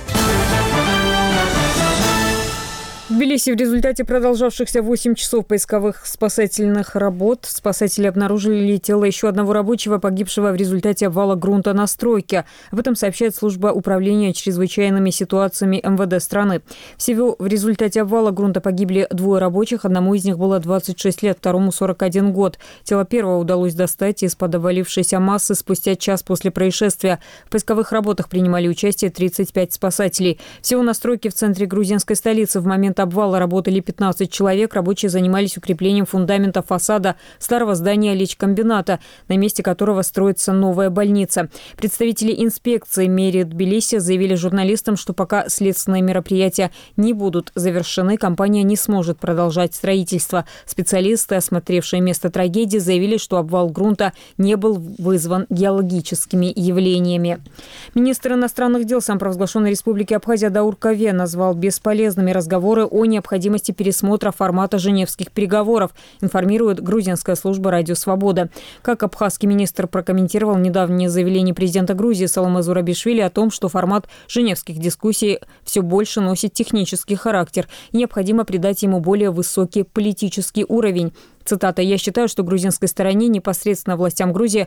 В Тбилиси в результате продолжавшихся восемь часов поисковых спасательных работ спасатели обнаружили тело еще одного рабочего, погибшего в результате обвала грунта на стройке. Об этом сообщает служба управления чрезвычайными ситуациями эм вэ дэ страны. Всего в результате обвала грунта погибли двое рабочих, одному из них было двадцать шесть лет, второму сорок один год. Тело первого удалось достать из-под обвалившейся массы спустя час после происшествия. В поисковых работах принимали участие тридцать пять спасателей. Всего на стройке в центре грузинской столицы в момент обвала работали пятнадцать человек. Рабочие занимались укреплением фундамента фасада старого здания лечкомбината, на месте которого строится новая больница. Представители инспекции мэрии Тбилиси заявили журналистам, что пока следственные мероприятия не будут завершены, компания не сможет продолжать строительство. Специалисты, осмотревшие место трагедии, заявили, что обвал грунта не был вызван геологическими явлениями. Министр иностранных дел самопровозглашенной республики Абхазия Даур Каве назвал бесполезными разговоры о необходимости пересмотра формата женевских переговоров, информирует грузинская служба «Радио Свобода». Как абхазский министр прокомментировал недавнее заявление президента Грузии Саломе Зурабишвили о том, что формат женевских дискуссий все больше носит технический характер и необходимо придать ему более высокий политический уровень. Цитата: «Я считаю, что грузинской стороне, непосредственно властям Грузии,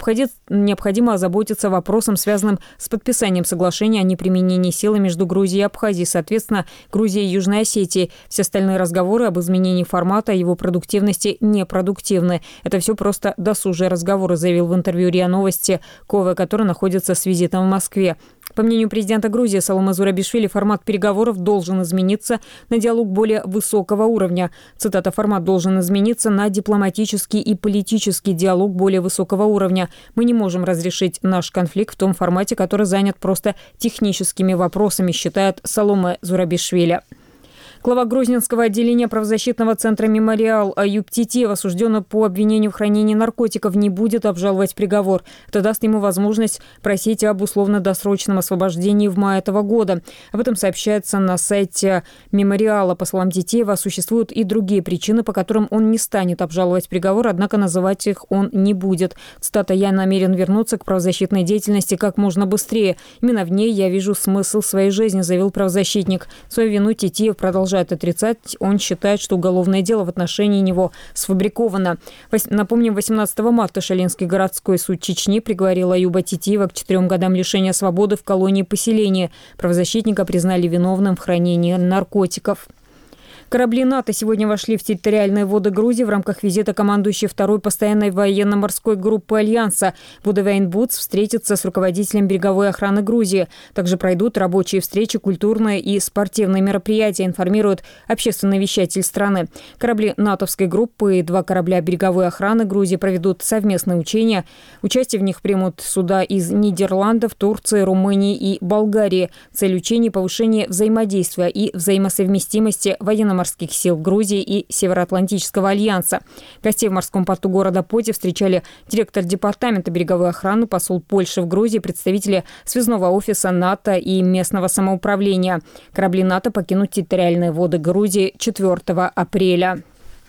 необходимо озаботиться вопросом, связанным с подписанием соглашения о неприменении силы между Грузией и Абхазией, соответственно, Грузией и Южной Осетией. Все остальные разговоры об изменении формата, его продуктивности непродуктивны. Это все просто досужие разговоры», заявил в интервью РИА Новости Кове, который находится с визитом в Москве. По мнению президента Грузии Саломе Зурабишвили, формат переговоров должен измениться на диалог более высокого уровня. Цитата: «Формат должен измениться на дипломатический и политический диалог более высокого уровня. Мы не можем разрешить наш конфликт в том формате, который занят просто техническими вопросами», считает Саломе Зурабишвили. Глава грузинского отделения правозащитного центра «Мемориал» Аюб Титиев, осужденный по обвинению в хранении наркотиков, не будет обжаловать приговор. Это даст ему возможность просить об условно-досрочном освобождении в мае этого года. Об этом сообщается на сайте «Мемориала». По словам Титиева, существуют и другие причины, по которым он не станет обжаловать приговор, однако называть их он не будет. Цитата: «Я намерен вернуться к правозащитной деятельности как можно быстрее. Именно в ней я вижу смысл своей жизни», заявил правозащитник. Свою вину Титиев продолжает отрицать. Он считает, что уголовное дело в отношении него сфабриковано. Напомним, восемнадцатого марта Шалинский городской суд Чечни приговорил Аюба Титиева к четырем годам лишения свободы в колонии поселения. Правозащитника признали виновным в хранении наркотиков. Корабли НАТО сегодня вошли в территориальные воды Грузии в рамках визита командующей второй постоянной военно-морской группы Альянса. Будавейн Бутс встретится с руководителем береговой охраны Грузии. Также пройдут рабочие встречи, культурные и спортивные мероприятия, информирует общественный вещатель страны. Корабли натовской группы и два корабля береговой охраны Грузии проведут совместные учения. Участие в них примут суда из Нидерландов, Турции, Румынии и Болгарии. Цель учений – повышение взаимодействия и взаимосовместимости военно-морских морских сил Грузии и Североатлантического альянса. Гостей в морском порту города Поти встречали директор департамента береговой охраны, посол Польши в Грузии, представители связного офиса НАТО и местного самоуправления. Корабли НАТО покинут территориальные воды Грузии четвёртого апреля.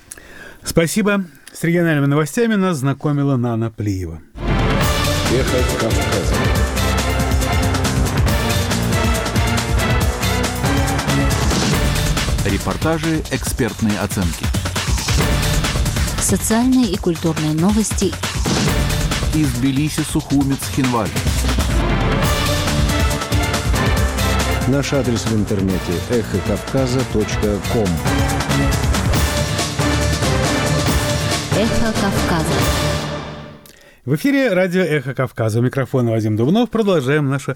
Спасибо. С региональными новостями нас знакомила Нана Плиева. Эхо Кавказа. Репортажи, экспертные оценки. Социальные и культурные новости. Из Тбилиси, Сухуми, Цхинвали. Наш адрес в интернете эхо кавказа точка ком. Эхо Кавказа. В эфире радио «Эхо Кавказа». У микрофона Вадим Дубнов. Продолжаем нашу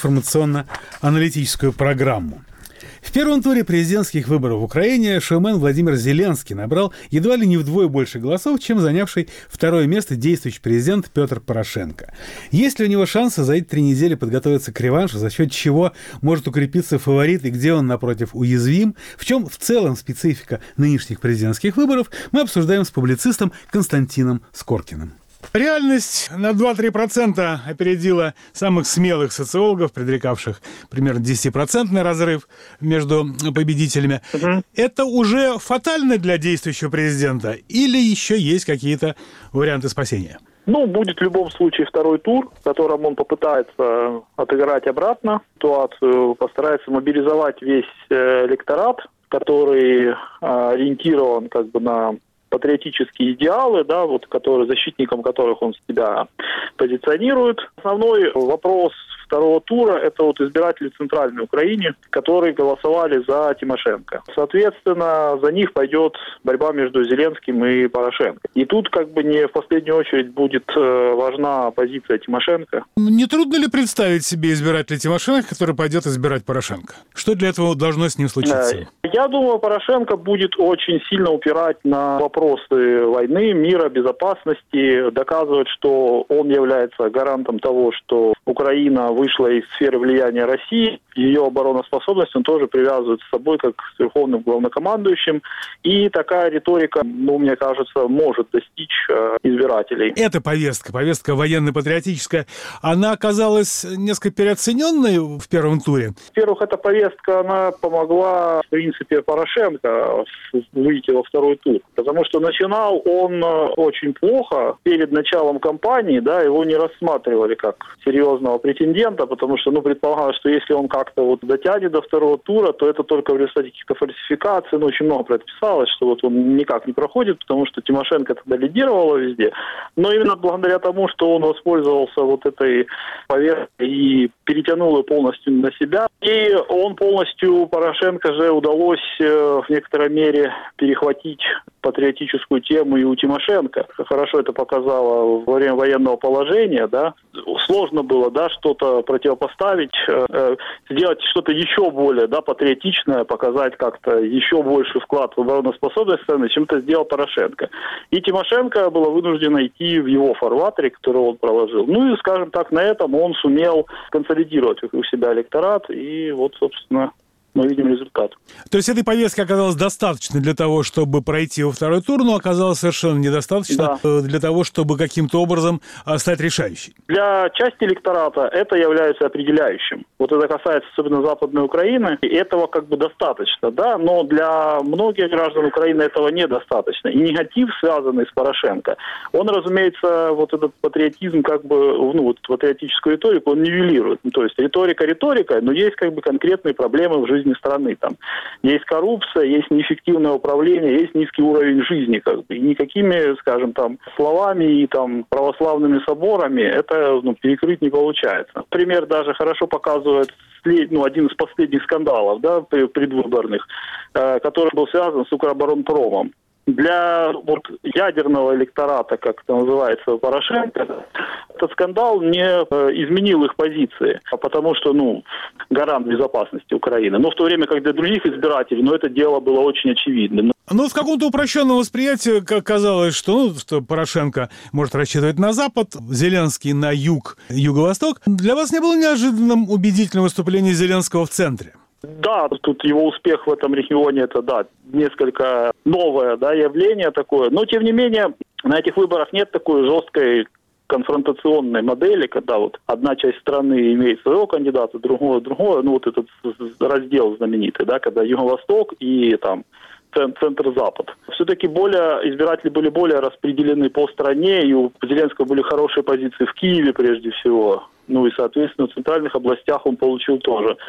информационно-аналитическую программу. В первом туре президентских выборов в Украине шоумен Владимир Зеленский набрал едва ли не вдвое больше голосов, чем занявший второе место действующий президент Петр Порошенко. Есть ли у него шансы за эти три недели подготовиться к реваншу, за счет чего может укрепиться фаворит и где он, напротив, уязвим? В чем в целом специфика нынешних президентских выборов, мы обсуждаем с публицистом Константином Скоркиным. Реальность на два-три процента опередила самых смелых социологов, предрекавших примерно десятипроцентный разрыв между победителями. Угу. Это уже фатально для действующего президента или еще есть какие-то варианты спасения? Ну, будет в любом случае второй тур, в котором он попытается отыграть обратно ситуацию, постарается мобилизовать весь электорат, который ориентирован как бы на патриотические идеалы, да, вот, которые, защитником которых он себя позиционирует. Основной вопрос второго тура – это вот избиратели в Центральной Украине, которые голосовали за Тимошенко. Соответственно, за них пойдет борьба между Зеленским и Порошенко. И тут как бы не в последнюю очередь будет важна позиция Тимошенко. Не трудно ли представить себе избирателя Тимошенко, который пойдет избирать Порошенко? Что для этого должно с ним случиться? Я думаю, Порошенко будет очень сильно упирать на вопросы войны, мира, безопасности, доказывать, что он является гарантом того, что Украина вышла из сферы влияния России, ее обороноспособность он тоже привязывает с собой как с верховным главнокомандующим. И такая риторика, ну, мне кажется, может достичь э, избирателей. Эта повестка, повестка военно-патриотическая, она оказалась несколько переоцененной в первом туре? Во-первых, эта повестка, она помогла, в принципе, Порошенко выйти во второй тур. Потому что начинал он очень плохо. Перед началом кампании, да, его не рассматривали как серьезного претендента, потому что, ну, предполагалось, что если он как-то вот дотянет до второго тура, то это только в результате каких-то фальсификаций. Ну, очень много про это писалось, что вот он никак не проходит, потому что Тимошенко тогда лидировала везде. Но именно благодаря тому, что он воспользовался вот этой повесткой и перетянул ее полностью на себя. И он полностью, Порошенко же удалось в некоторой мере перехватить патриотическую тему и у Тимошенко. Хорошо это показало во время военного положения, да. Сложно было, да, что-то противопоставить, э, сделать что-то еще более, да, патриотичное, показать как-то еще больше вклад в обороноспособность страны, чем это сделал Порошенко. И Тимошенко была вынуждена идти в его фарватере, который он проложил. Ну и, скажем так, на этом он сумел консолидировать у себя электорат, и вот, собственно, мы видим результат. То есть этой повестки оказалось достаточно для того, чтобы пройти во второй тур, но оказалось совершенно недостаточно да. для того, чтобы каким-то образом стать решающей. Для части электората это является определяющим. Вот это касается особенно Западной Украины, и этого как бы достаточно, да, но для многих граждан Украины этого недостаточно. И негатив, связанный с Порошенко, он, разумеется, вот этот патриотизм, как бы, ну, вот патриотическую риторику, он нивелирует. Ну, то есть риторика риторикой, но есть как бы конкретные проблемы в жизни страны. Там есть коррупция, есть неэффективное управление, есть низкий уровень жизни, как бы. И никакими, скажем, там, словами и там православными соборами это, ну, перекрыть не получается. Например, даже хорошо показывает, ну, один из последних скандалов, да, предвыборных, э, который был связан с Укроборонпромом. Для вот ядерного электората, как это называется, Порошенко, этот скандал не изменил их позиции, потому что, ну, гарант безопасности Украины. Но в то время, как для других избирателей, ну, это дело было очень очевидным. Ну, в каком-то упрощенном восприятии казалось, что, ну, что Порошенко может рассчитывать на Запад, Зеленский на юг, юго-восток. Для вас не было неожиданным убедительным выступление Зеленского в центре? Да, тут его успех в этом регионе, это, да, несколько новое, да, явление такое. Но, тем не менее, на этих выборах нет такой жесткой конфронтационной модели, когда вот одна часть страны имеет своего кандидата, другого, другого, ну, вот этот раздел знаменитый, да, когда Юго-Восток и там центр-запад. Все-таки более избиратели были более распределены по стране, и у Зеленского были хорошие позиции в Киеве прежде всего. Ну и, соответственно, в центральных областях он получил тоже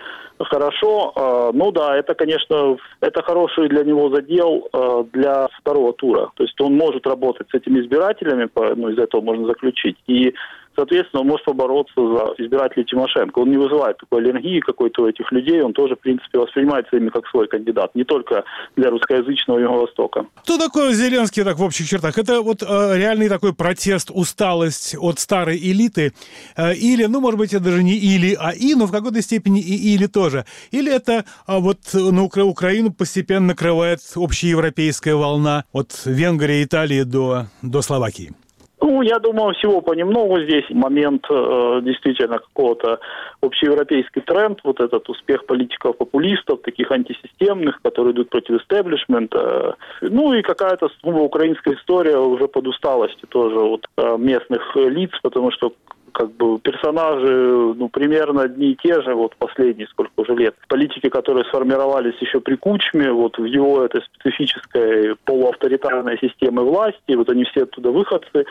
хорошо. Ну да, это, конечно, это хороший для него задел для второго тура. То есть он может работать с этими избирателями, ну из этого можно заключить. И, соответственно, он может побороться за избирателей Тимошенко. Он не вызывает такой аллергии какой-то у этих людей, он тоже, в принципе, воспринимается ими как свой кандидат, не только для русскоязычного Юго-Востока. Что такое Зеленский так в общих чертах? Это вот э, реальный такой протест, усталость от старой элиты? Э, или, ну, может быть, это даже не или, а и, но в какой-то степени и или тоже. Или это э, вот на Укра- Украину постепенно накрывает общеевропейская волна от Венгрии, Италии до, до Словакии? Ну, я думаю, всего понемногу здесь. Момент э, действительно какого-то общеевропейский тренд, вот этот успех политиков-популистов, таких антисистемных, которые идут против истеблишмента. Ну и какая-то ну, украинская история уже под усталостью тоже вот, э, местных лиц, потому что как бы персонажи, ну, примерно одни и те же, вот последние сколько уже лет. Политики, которые сформировались еще при Кучме, вот в его этой специфической полуавторитарной системе власти, вот они все оттуда выходцы,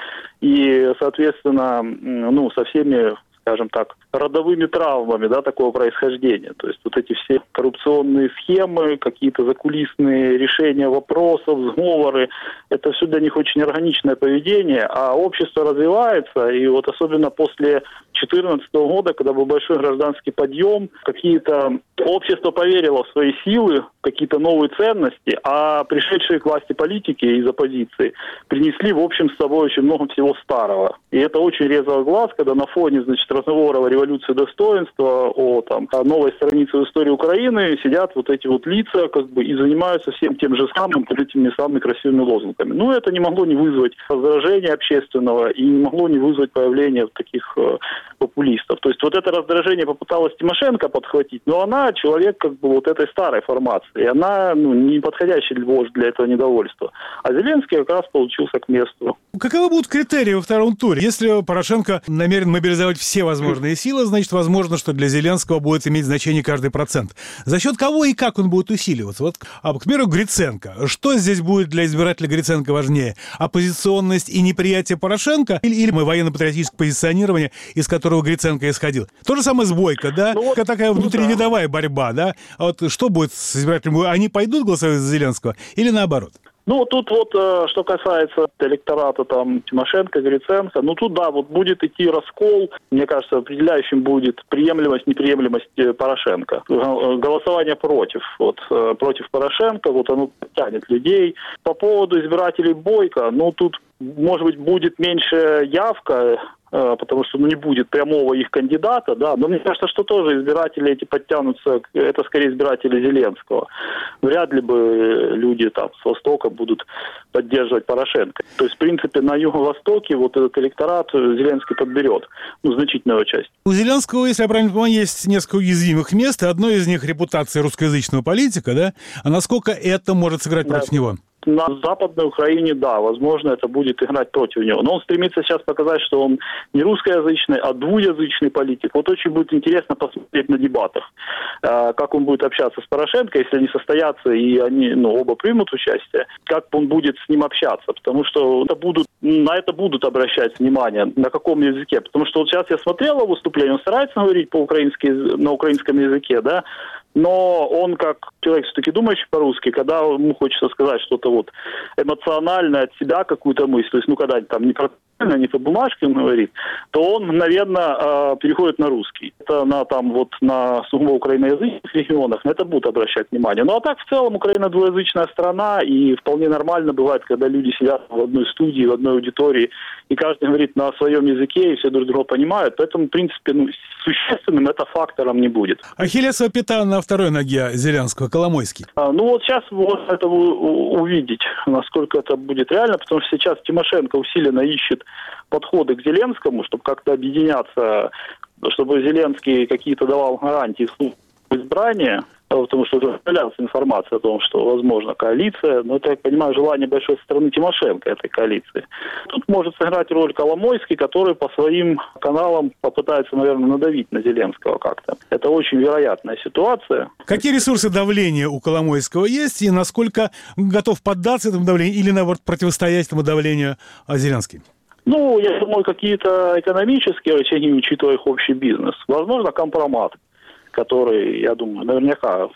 и, соответственно, ну, со всеми, скажем так, родовыми травмами, да, такого происхождения. То есть вот эти все коррупционные схемы, какие-то закулисные решения вопросов, сговоры, это все для них очень органичное поведение, а общество развивается, и вот особенно после две тысячи четырнадцатого года, когда был большой гражданский подъем, какие-то общество поверило в свои силы, какие-то новые ценности, а пришедшие к власти политики из оппозиции принесли, в общем, с собой очень много всего старого. И это очень резало глаз, когда на фоне, значит, разговоров о революции достоинства, о, там, о новой странице в истории Украины сидят вот эти вот лица, как бы, и занимаются всем тем же самым, этими самыми красивыми лозунгами. Ну, это не могло не вызвать раздражения общественного и не могло не вызвать появления таких э, популистов. То есть вот это раздражение попыталась Тимошенко подхватить, но она человек как бы вот этой старой формации, и она ну, не подходящая для этого недовольства. А Зеленский как раз получился к месту. Каковы будут критерии во втором туре? Если Порошенко намерен мобилизовать все возможные силы, значит, возможно, что для Зеленского будет иметь значение каждый процент. За счет кого и как он будет усиливаться? Вот, а, к примеру, Гриценко. Что здесь будет для избирателя Гриценко важнее? Оппозиционность и неприятие Порошенко или, или военно-патриотическое позиционирование, из которого Гриценко исходил? То же самое с Бойко, да? Ну, вот, такая ну, внутривидовая да. борьба, да? А вот что будет с избирателем? Они пойдут голосовать за Зеленского или наоборот? Ну, тут вот, что касается электората там Тимошенко, Гриценко, ну, тут, да, вот будет идти раскол. Мне кажется, определяющим будет приемлемость, неприемлемость Порошенко. Голосование против, вот, против Порошенко, вот оно тянет людей. По поводу избирателей Бойко, ну, тут, может быть, будет меньше явка, потому что ну, не будет прямого их кандидата, да, но мне кажется, что тоже избиратели эти подтянутся, это скорее избиратели Зеленского. Вряд ли бы люди там с Востока будут поддерживать Порошенко. То есть, в принципе, на Юго-Востоке вот этот электорат Зеленский подберет, ну, значительную часть. У Зеленского, если я правильно понимаю, есть несколько уязвимых мест, и одно из них репутация русскоязычного политика, да? А насколько это может сыграть да. против него? На Западной Украине, да, возможно, это будет играть против него. Но он стремится сейчас показать, что он не русскоязычный, а двуязычный политик. Вот очень будет интересно посмотреть на дебатах, как он будет общаться с Порошенко, если они состоятся и они ну, оба примут участие, как он будет с ним общаться. Потому что это будут, на это будут обращать внимание, на каком языке. Потому что вот сейчас я смотрел выступление, он старается говорить по-украински, на украинском языке, да, но он, как человек все-таки думающий по-русски, когда ему хочется сказать что-то вот эмоциональное от себя, какую-то мысль, то есть, ну, когда там не про не по бумажке он говорит, то он мгновенно э, переходит на русский. Это на там вот на сугубо украиноязычных регионах, на это будут обращать внимание. Ну, а так, в целом, Украина двуязычная страна, и вполне нормально бывает, когда люди сидят в одной студии, в одной аудитории, и каждый говорит на своем языке, и все друг друга понимают. Поэтому, в принципе, ну, существенным это фактором не будет. Ахиллесова пята на второй ноге Зеленского, Коломойский. А, ну, вот сейчас можно это увидеть, насколько это будет реально, потому что сейчас Тимошенко усиленно ищет подходы к Зеленскому, чтобы как-то объединяться, чтобы Зеленский какие-то давал гарантии избрания, потому что уже появлялась информация о том, что возможно коалиция, но это, я понимаю, желание большой страны Тимошенко этой коалиции. Тут может сыграть роль Коломойский, который по своим каналам попытается, наверное, надавить на Зеленского как-то. Это очень вероятная ситуация. Какие ресурсы давления у Коломойского есть и насколько готов поддаться этому давлению или, наоборот, противостоять этому давлению Зеленский? Ну, я думаю, какие-то экономические рычаги, учитывая их общий бизнес. Возможно, компромат, который, я думаю, наверняка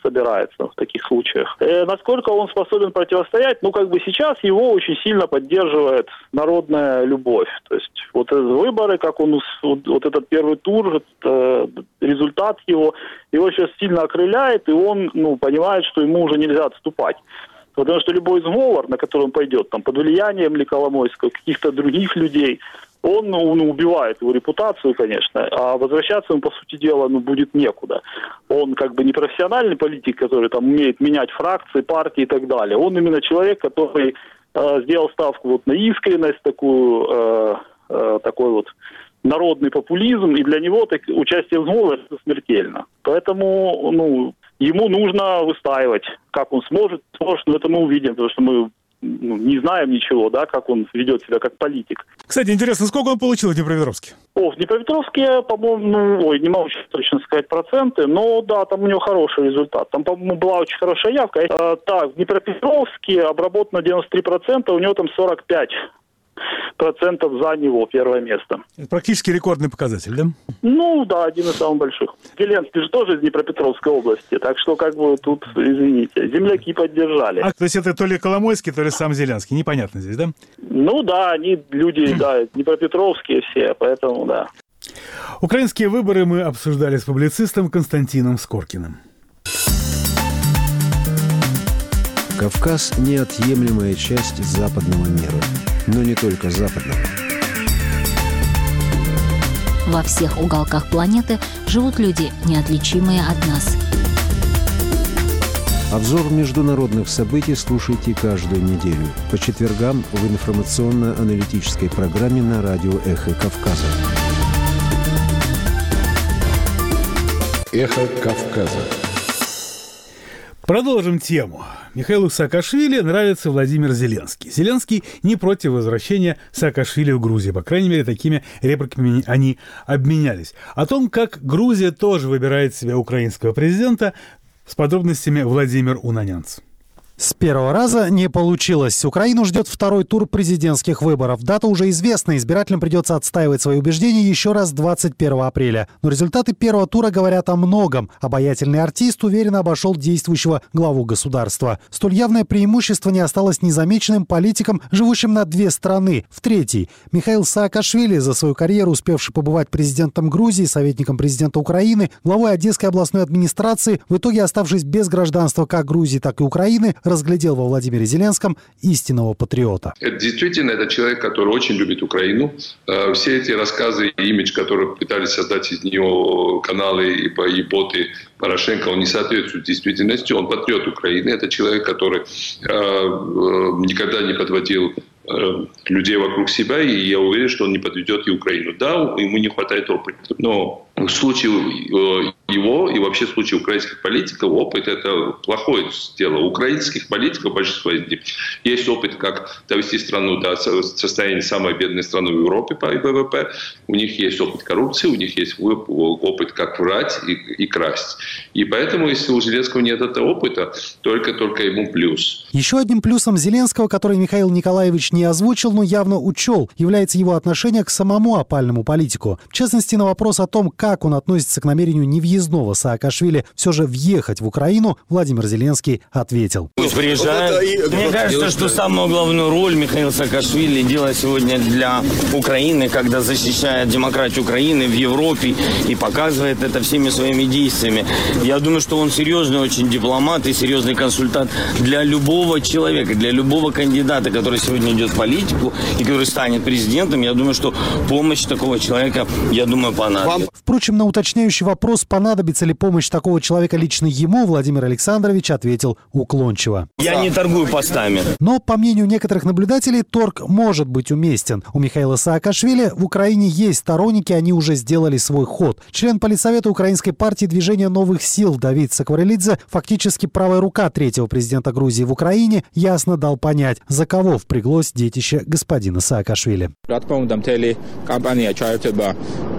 собирается в таких случаях. Э, насколько он способен противостоять, ну, как бы сейчас его очень сильно поддерживает народная любовь. То есть вот выборы, как он, вот, вот этот первый тур, э, результат его, его сейчас сильно окрыляет, и он, ну, понимает, что ему уже нельзя отступать. Потому что любой сговор, на который он пойдет, там, под влиянием ли Коломойского, каких-то других людей, он, ну, убивает его репутацию, конечно, а возвращаться ему, по сути дела, ну, будет некуда. Он как бы не профессиональный политик, который там умеет менять фракции, партии и так далее. Он именно человек, который э, сделал ставку вот на искренность, такую, э, э, такой вот народный популизм, и для него так, участие в сговоре смертельно. Поэтому, ну, ему нужно выстаивать, как он сможет, сможет, но это мы увидим, потому что мы ну, не знаем ничего, да, как он ведет себя как политик. Кстати, интересно, сколько он получил в Днепропетровске? О, в Днепропетровске, по-моему, ну, ой, не могу точно сказать проценты, но да, там у него хороший результат. Там, по-моему, была очень хорошая явка. А, так, в Днепропетровске обработано девяносто три процента, у него там сорок пять процентов за него первое место. Это практически рекордный показатель, да? Ну, да, один из самых больших. Зеленский же тоже из Днепропетровской области, так что, как бы, тут, извините, земляки поддержали. А, то есть это то ли Коломойский, то ли сам Зеленский, непонятно здесь, да? Ну, да, они люди, да, Днепропетровские все, поэтому, да. Украинские выборы мы обсуждали с публицистом Константином Скоркиным. Кавказ – неотъемлемая часть западного мира. Но не только западного. Во всех уголках планеты живут люди, неотличимые от нас. Обзор международных событий слушайте каждую неделю по четвергам в информационно-аналитической программе на радио «Эхо Кавказа». «Эхо Кавказа». Продолжим тему. Михаилу Саакашвили нравится Владимир Зеленский. Зеленский не против возвращения Саакашвили в Грузию. По крайней мере, такими репликами они обменялись. О том, как Грузия тоже выбирает себе украинского президента, с подробностями Владимир Унанянц. С первого раза не получилось. Украину ждет второй тур президентских выборов. Дата уже известна. Избирателям придется отстаивать свои убеждения еще раз двадцать первого апреля. Но результаты первого тура говорят о многом. Обаятельный артист уверенно обошел действующего главу государства. Столь явное преимущество не осталось незамеченным политикам, живущим на две страны. В третьей. Михаил Саакашвили, за свою карьеру успевший побывать президентом Грузии, советником президента Украины, главой Одесской областной администрации, в итоге оставшись без гражданства как Грузии, так и Украины, разглядел во Владимире Зеленском истинного патриота. Это действительно это человек, который очень любит Украину. Все эти рассказы и имидж, которые пытались создать из нее каналы и боты Порошенко, он не соответствует действительности. Он патриот Украины. Это человек, который никогда не подводил людей вокруг себя, и я уверен, что он не подведет и Украину. Да, ему не хватает опыта, но в случае его и вообще в случае украинских политиков опыт – это плохое дело. У украинских политиков, большинство из них, есть опыт, как довести страну до состояния самой бедной страны в Европе по ВВП. У них есть опыт коррупции, у них есть опыт, как врать и, и красть. И поэтому, если у Зеленского нет этого опыта, только-только ему плюс. Еще одним плюсом Зеленского, который Михаил Николаевич не озвучил, но явно учел, является его отношение к самому опальному политику. В частности, на вопрос о том, как он относится к намерению невъездного Саакашвили все же въехать в Украину, Владимир Зеленский ответил. Пусть приезжает. Мне кажется, что самую главную роль Михаил Саакашвили делает сегодня для Украины, когда защищает демократию Украины в Европе и показывает это всеми своими действиями. Я думаю, что он серьезный очень дипломат и серьезный консультант для любого человека, для любого кандидата, который сегодня идет в политику и который станет президентом. Я думаю, что помощь такого человека, я думаю, понадобится. Впрочем, на уточняющий вопрос, понадобится ли помощь такого человека лично ему, Владимир Александрович ответил уклончиво. Я не торгую постами. Но, по мнению некоторых наблюдателей, торг может быть уместен. У Михаила Саакашвили в Украине есть сторонники, они уже сделали свой ход. Член Политсовета Украинской партии «Движение новых сил» Давид Сакварелидзе, фактически правая рука третьего президента Грузии в Украине, ясно дал понять, за кого впряглось детище господина Саакашвили.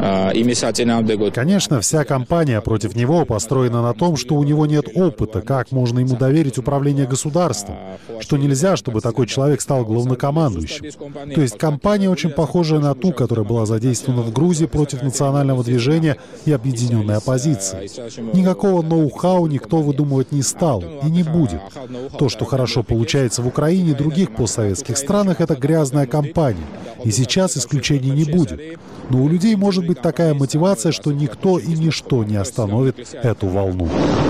Конечно, вся кампания против него построена на том, что у него нет опыта, как можно ему доверить управление государством, что нельзя, чтобы такой человек стал главнокомандующим. То есть кампания очень похожая на ту, которая была задействована в Грузии против национального движения и объединенной оппозиции. Никакого ноу-хау никто выдумывать не стал и не будет. То, что хорошо получается в Украине и других постсоветских странах, это грязная кампания. И сейчас исключений не будет. Но у людей может быть такая мотивация, что никто и ничто не остановит эту волну.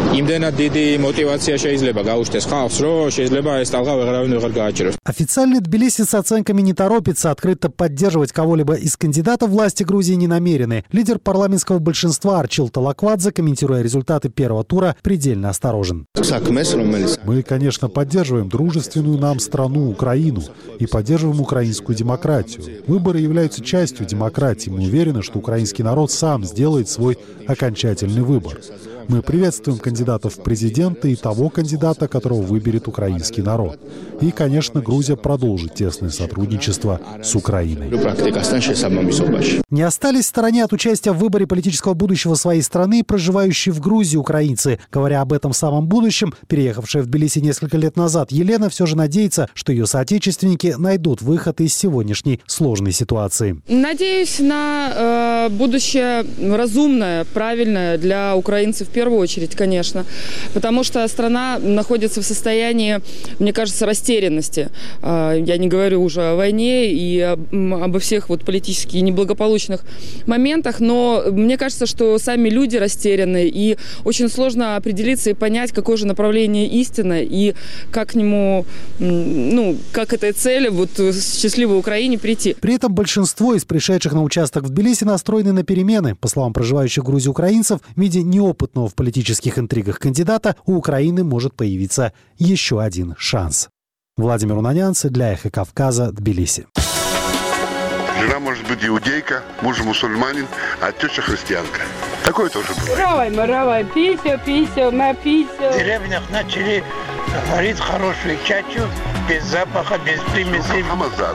Официально Тбилиси с оценками не торопится, открыто поддерживать кого-либо из кандидатов власти Грузии не намерены. Лидер парламентского большинства Арчил Талаквадзе, комментируя результаты первого тура, предельно осторожен. Мы, конечно, поддерживаем дружественную нам страну Украину и поддерживаем украинскую демократию. Выборы являются частью демократии. Мы уверены, что украинский народ сам сделает свой окончательный выбор. Мы приветствуем кандидатов в президенты и того кандидата, которого выберет украинский народ. И, конечно, Грузия продолжит тесное сотрудничество с Украиной. Не остались в стороне от участия в выборе политического будущего своей страны проживающие в Грузии украинцы. Говоря об этом самом будущем, переехавшая в Тбилиси несколько лет назад, Елена все же надеется, что ее соотечественники найдут выход из сегодняшней сложной ситуации. Надеюсь на э, будущее разумное, правильное для украинцев в первую очередь, конечно, потому что страна находится в состоянии, мне кажется, растерянности. Я не говорю уже о войне и обо всех вот политически неблагополучных моментах, но мне кажется, что сами люди растеряны, и очень сложно определиться и понять, какое же направление истина, и как к нему, ну, как к этой цели, вот, счастливой Украине прийти. При этом большинство из пришедших на участок в Тбилиси настроены на перемены. По словам проживающих в Грузии украинцев, в виде неопытного в политических интригах кандидата у Украины может появиться еще один шанс. Владимир Унанянц для «Эхо Кавказа», Тбилиси. Жена может быть иудейка, муж мусульманин, а теща христианка. Такое тоже бывает. Равай, маравай, пися, пися, на пися. В деревнях начали варить хорошую чачу, без запаха, без примесей.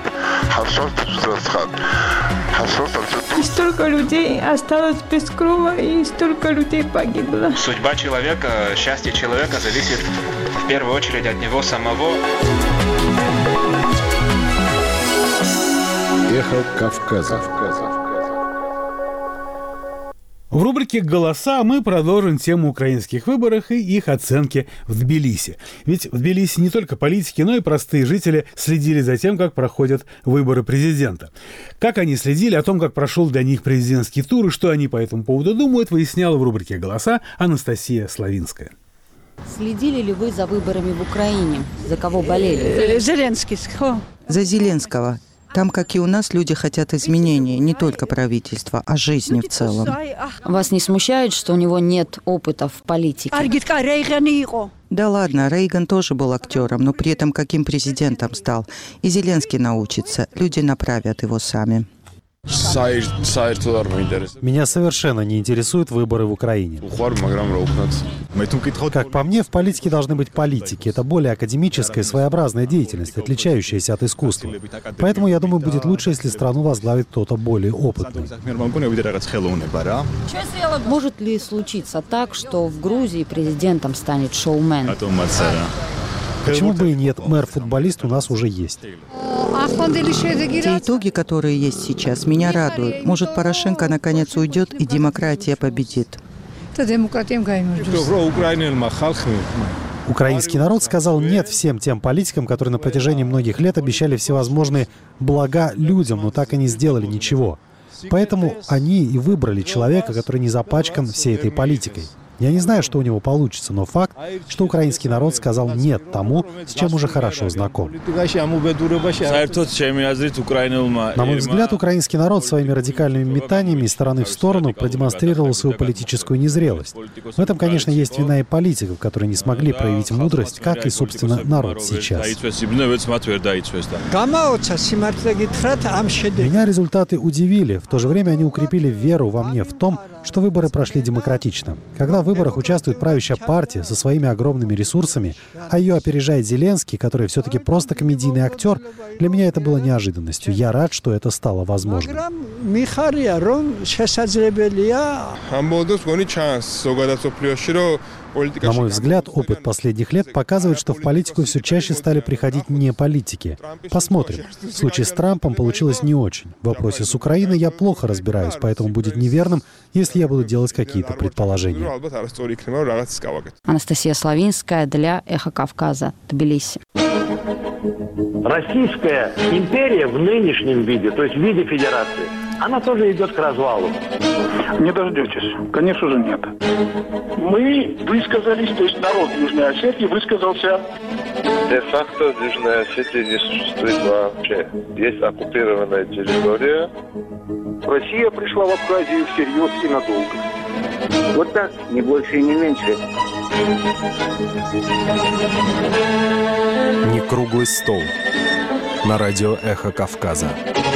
И столько людей осталось без крова, и столько людей погибло. Судьба человека, счастье человека зависит в первую очередь от него самого. Эхо Кавказа. В рубрике «Голоса» мы продолжим тему украинских выборов и их оценки в Тбилиси. Ведь в Тбилиси не только политики, но и простые жители следили за тем, как проходят выборы президента. Как они следили, о том, как прошел для них президентский тур и что они по этому поводу думают, выясняла в рубрике «Голоса» Анастасия Славинская. Следили ли вы за выборами в Украине? За кого болели? Зеленский. За Зеленского. Там, как и у нас, люди хотят изменений, не только правительства, а жизни в целом. Вас не смущает, что у него нет опыта в политике? Да ладно, Рейган тоже был актером, но при этом каким президентом стал. И Зеленский научится, люди направят его сами. Меня совершенно не интересуют выборы в Украине. Как по мне, в политике должны быть политики. Это более академическая, своеобразная деятельность, отличающаяся от искусства. Поэтому, я думаю, будет лучше, если страну возглавит кто-то более опытный. Может ли случиться так, что в Грузии президентом станет шоумен? Почему бы и нет? Мэр-футболист у нас уже есть. Те итоги, которые есть сейчас, меня радуют. Может, Порошенко наконец уйдет и демократия победит. Украинский народ сказал «нет» всем тем политикам, которые на протяжении многих лет обещали всевозможные блага людям, но так и не сделали ничего. Поэтому они и выбрали человека, который не запачкан всей этой политикой. Я не знаю, что у него получится, но факт, что украинский народ сказал «нет» тому, с чем уже хорошо знаком. На мой взгляд, украинский народ своими радикальными метаниями из стороны в сторону продемонстрировал свою политическую незрелость. В этом, конечно, есть вина и политиков, которые не смогли проявить мудрость, как и, собственно, народ сейчас. Меня результаты удивили. В то же время они укрепили веру во мне в том, что выборы прошли демократично. Когда в выборах участвует правящая партия со своими огромными ресурсами, а ее опережает Зеленский, который все-таки просто комедийный актер, для меня это было неожиданностью. Я рад, что это стало возможным. На мой взгляд, опыт последних лет показывает, что в политику все чаще стали приходить не политики. Посмотрим. В случае с Трампом получилось не очень. В вопросе с Украиной я плохо разбираюсь, поэтому будет неверным, если я буду делать какие-то предположения. Анастасия Славинская для «Эхо Кавказа», Тбилиси. Российская империя в нынешнем виде, то есть в виде федерации, она тоже идет к развалу. Не дождетесь. Конечно же, нет. Мы высказались, то есть народ Южной Осетии высказался. Де-факто Южная Осетия не существует вообще. Есть оккупированная территория. Россия пришла в Абхазию всерьез и надолго. Вот так, не больше и не меньше. Не круглый стол. На радио «Эхо Кавказа».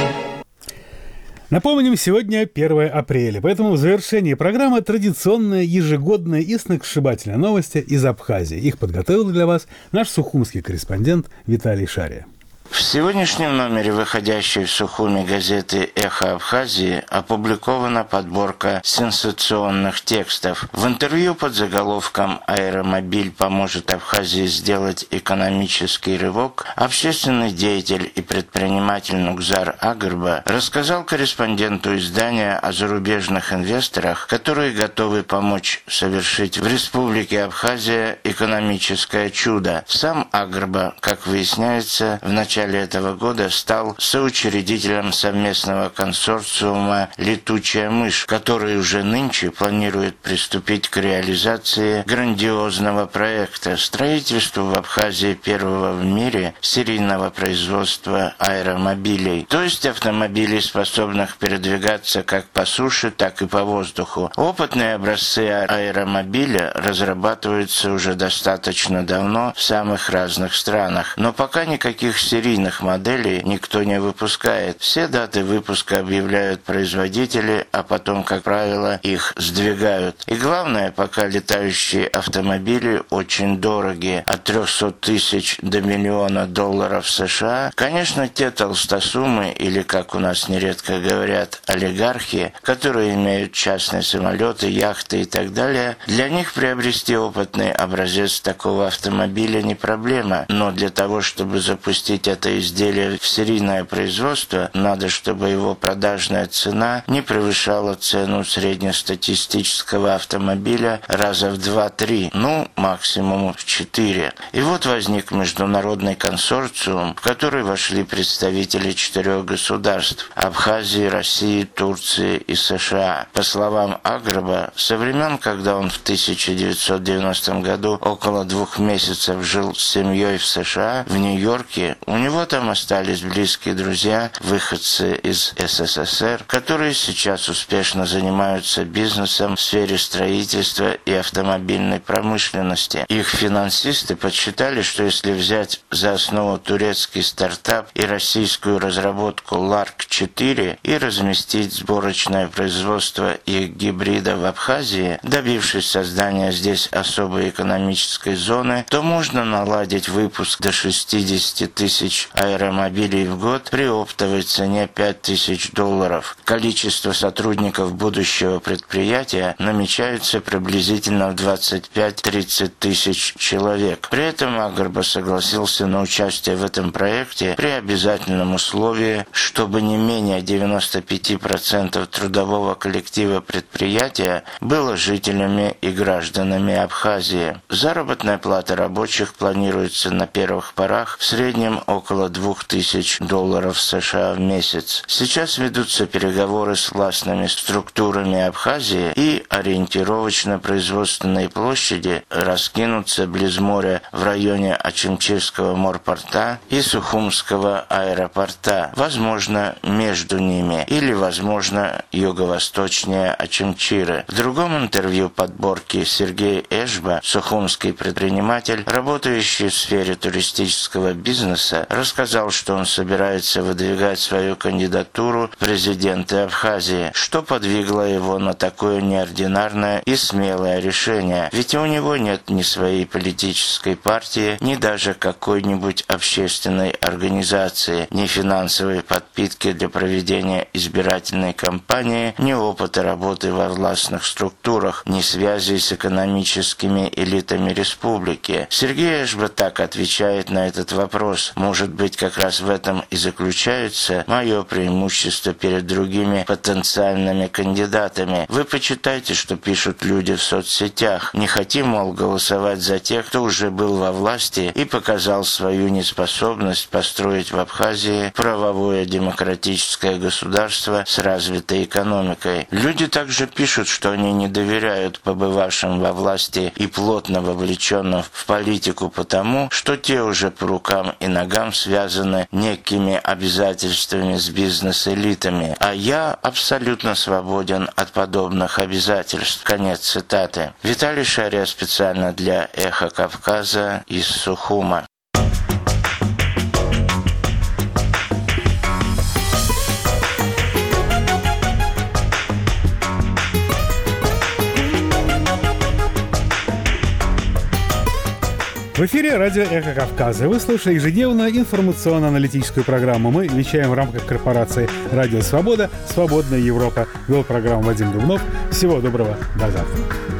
Напомним, сегодня первое апреля, поэтому в завершении программы традиционные ежегодные и сногсшибательные новости из Абхазии. Их подготовил для вас наш сухумский корреспондент Виталий Шария. В сегодняшнем номере выходящей в Сухуми газеты «Эхо Абхазии» опубликована подборка сенсационных текстов. В интервью под заголовком «Аэромобиль поможет Абхазии сделать экономический рывок» общественный деятель и предприниматель Нугзар Агырба рассказал корреспонденту издания о зарубежных инвесторах, которые готовы помочь совершить в Республике Абхазия экономическое чудо. Сам Агырба, как выясняется, в начале В начале этого года стал соучредителем совместного консорциума «Летучая мышь», который уже нынче планирует приступить к реализации грандиозного проекта строительства в Абхазии первого в мире серийного производства аэромобилей, то есть автомобилей, способных передвигаться как по суше, так и по воздуху. Опытные образцы аэромобиля разрабатываются уже достаточно давно в самых разных странах, но пока никаких серийных моделей никто не выпускает. Все даты выпуска объявляют производители, а потом, как правило, их сдвигают. И главное, пока летающие автомобили очень дорогие, от трехсот тысяч до миллиона долларов США. Конечно, те толстосумы, или, как у нас нередко говорят, олигархи, которые имеют частные самолеты, яхты и так далее, для них приобрести опытный образец такого автомобиля не проблема. Но для того, чтобы запустить это изделие в серийное производство, надо, чтобы его продажная цена не превышала цену среднестатистического автомобиля раза в два-три, ну, максимум в четыре. И вот возник международный консорциум, в который вошли представители четырех государств – Абхазии, России, Турции и США. По словам Агырба, со времен, когда он в тысяча девятьсот девяностом году около двух месяцев жил с семьей в США, в Нью-Йорке, у него там остались близкие друзья, выходцы из СССР, которые сейчас успешно занимаются бизнесом в сфере строительства и автомобильной промышленности. Их финансисты подсчитали, что если взять за основу турецкий стартап и российскую разработку Ларк четыре и разместить сборочное производство их гибрида в Абхазии, добившись создания здесь особой экономической зоны, то можно наладить выпуск до шестидесяти тысяч аэромобилей в год при оптовой цене пять тысяч долларов. Количество сотрудников будущего предприятия намечается приблизительно в двадцать пять-тридцать тысяч человек. При этом Агырба согласился на участие в этом проекте при обязательном условии, чтобы не менее девяноста пяти процентов трудового коллектива предприятия было жителями и гражданами Абхазии. Заработная плата рабочих планируется на первых порах в среднем около двух тысяч долларов США в месяц. Сейчас ведутся переговоры с властными структурами Абхазии, и ориентировочно производственные площади раскинутся близ моря в районе Ачимчирского морпорта и Сухумского аэропорта, возможно, между ними, или, возможно, юго-восточнее Ачимчиры. В другом интервью подборки Сергей Эшба, сухумский предприниматель, работающий в сфере туристического бизнеса, рассказал, что он собирается выдвигать свою кандидатуру в президенты Абхазии. Что подвигло его на такое неординарное и смелое решение? Ведь у него нет ни своей политической партии, ни даже какой-нибудь общественной организации, ни финансовой подпитки для проведения избирательной кампании, ни опыта работы во властных структурах, ни связей с экономическими элитами республики. Сергей Эшба так отвечает на этот вопрос. Может быть, как раз в этом и заключается мое преимущество перед другими потенциальными кандидатами. Вы почитайте, что пишут люди в соцсетях. Не хотим, мол, голосовать за тех, кто уже был во власти и показал свою неспособность построить в Абхазии правовое демократическое государство с развитой экономикой. Люди также пишут, что они не доверяют побывавшим во власти и плотно вовлеченным в политику потому, что те уже по рукам и ногам связаны некими обязательствами с бизнес-элитами. А я абсолютно свободен от подобных обязательств. Конец цитаты. Виталий Шария специально для «Эхо Кавказа» из Сухума. В эфире радио «Эхо Кавказа». Вы слушаете ежедневную информационно-аналитическую программу. Мы вещаем в рамках корпорации «Радио Свобода», «Свободная Европа». Вел программу Вадим Дубнов. Всего доброго. До завтра.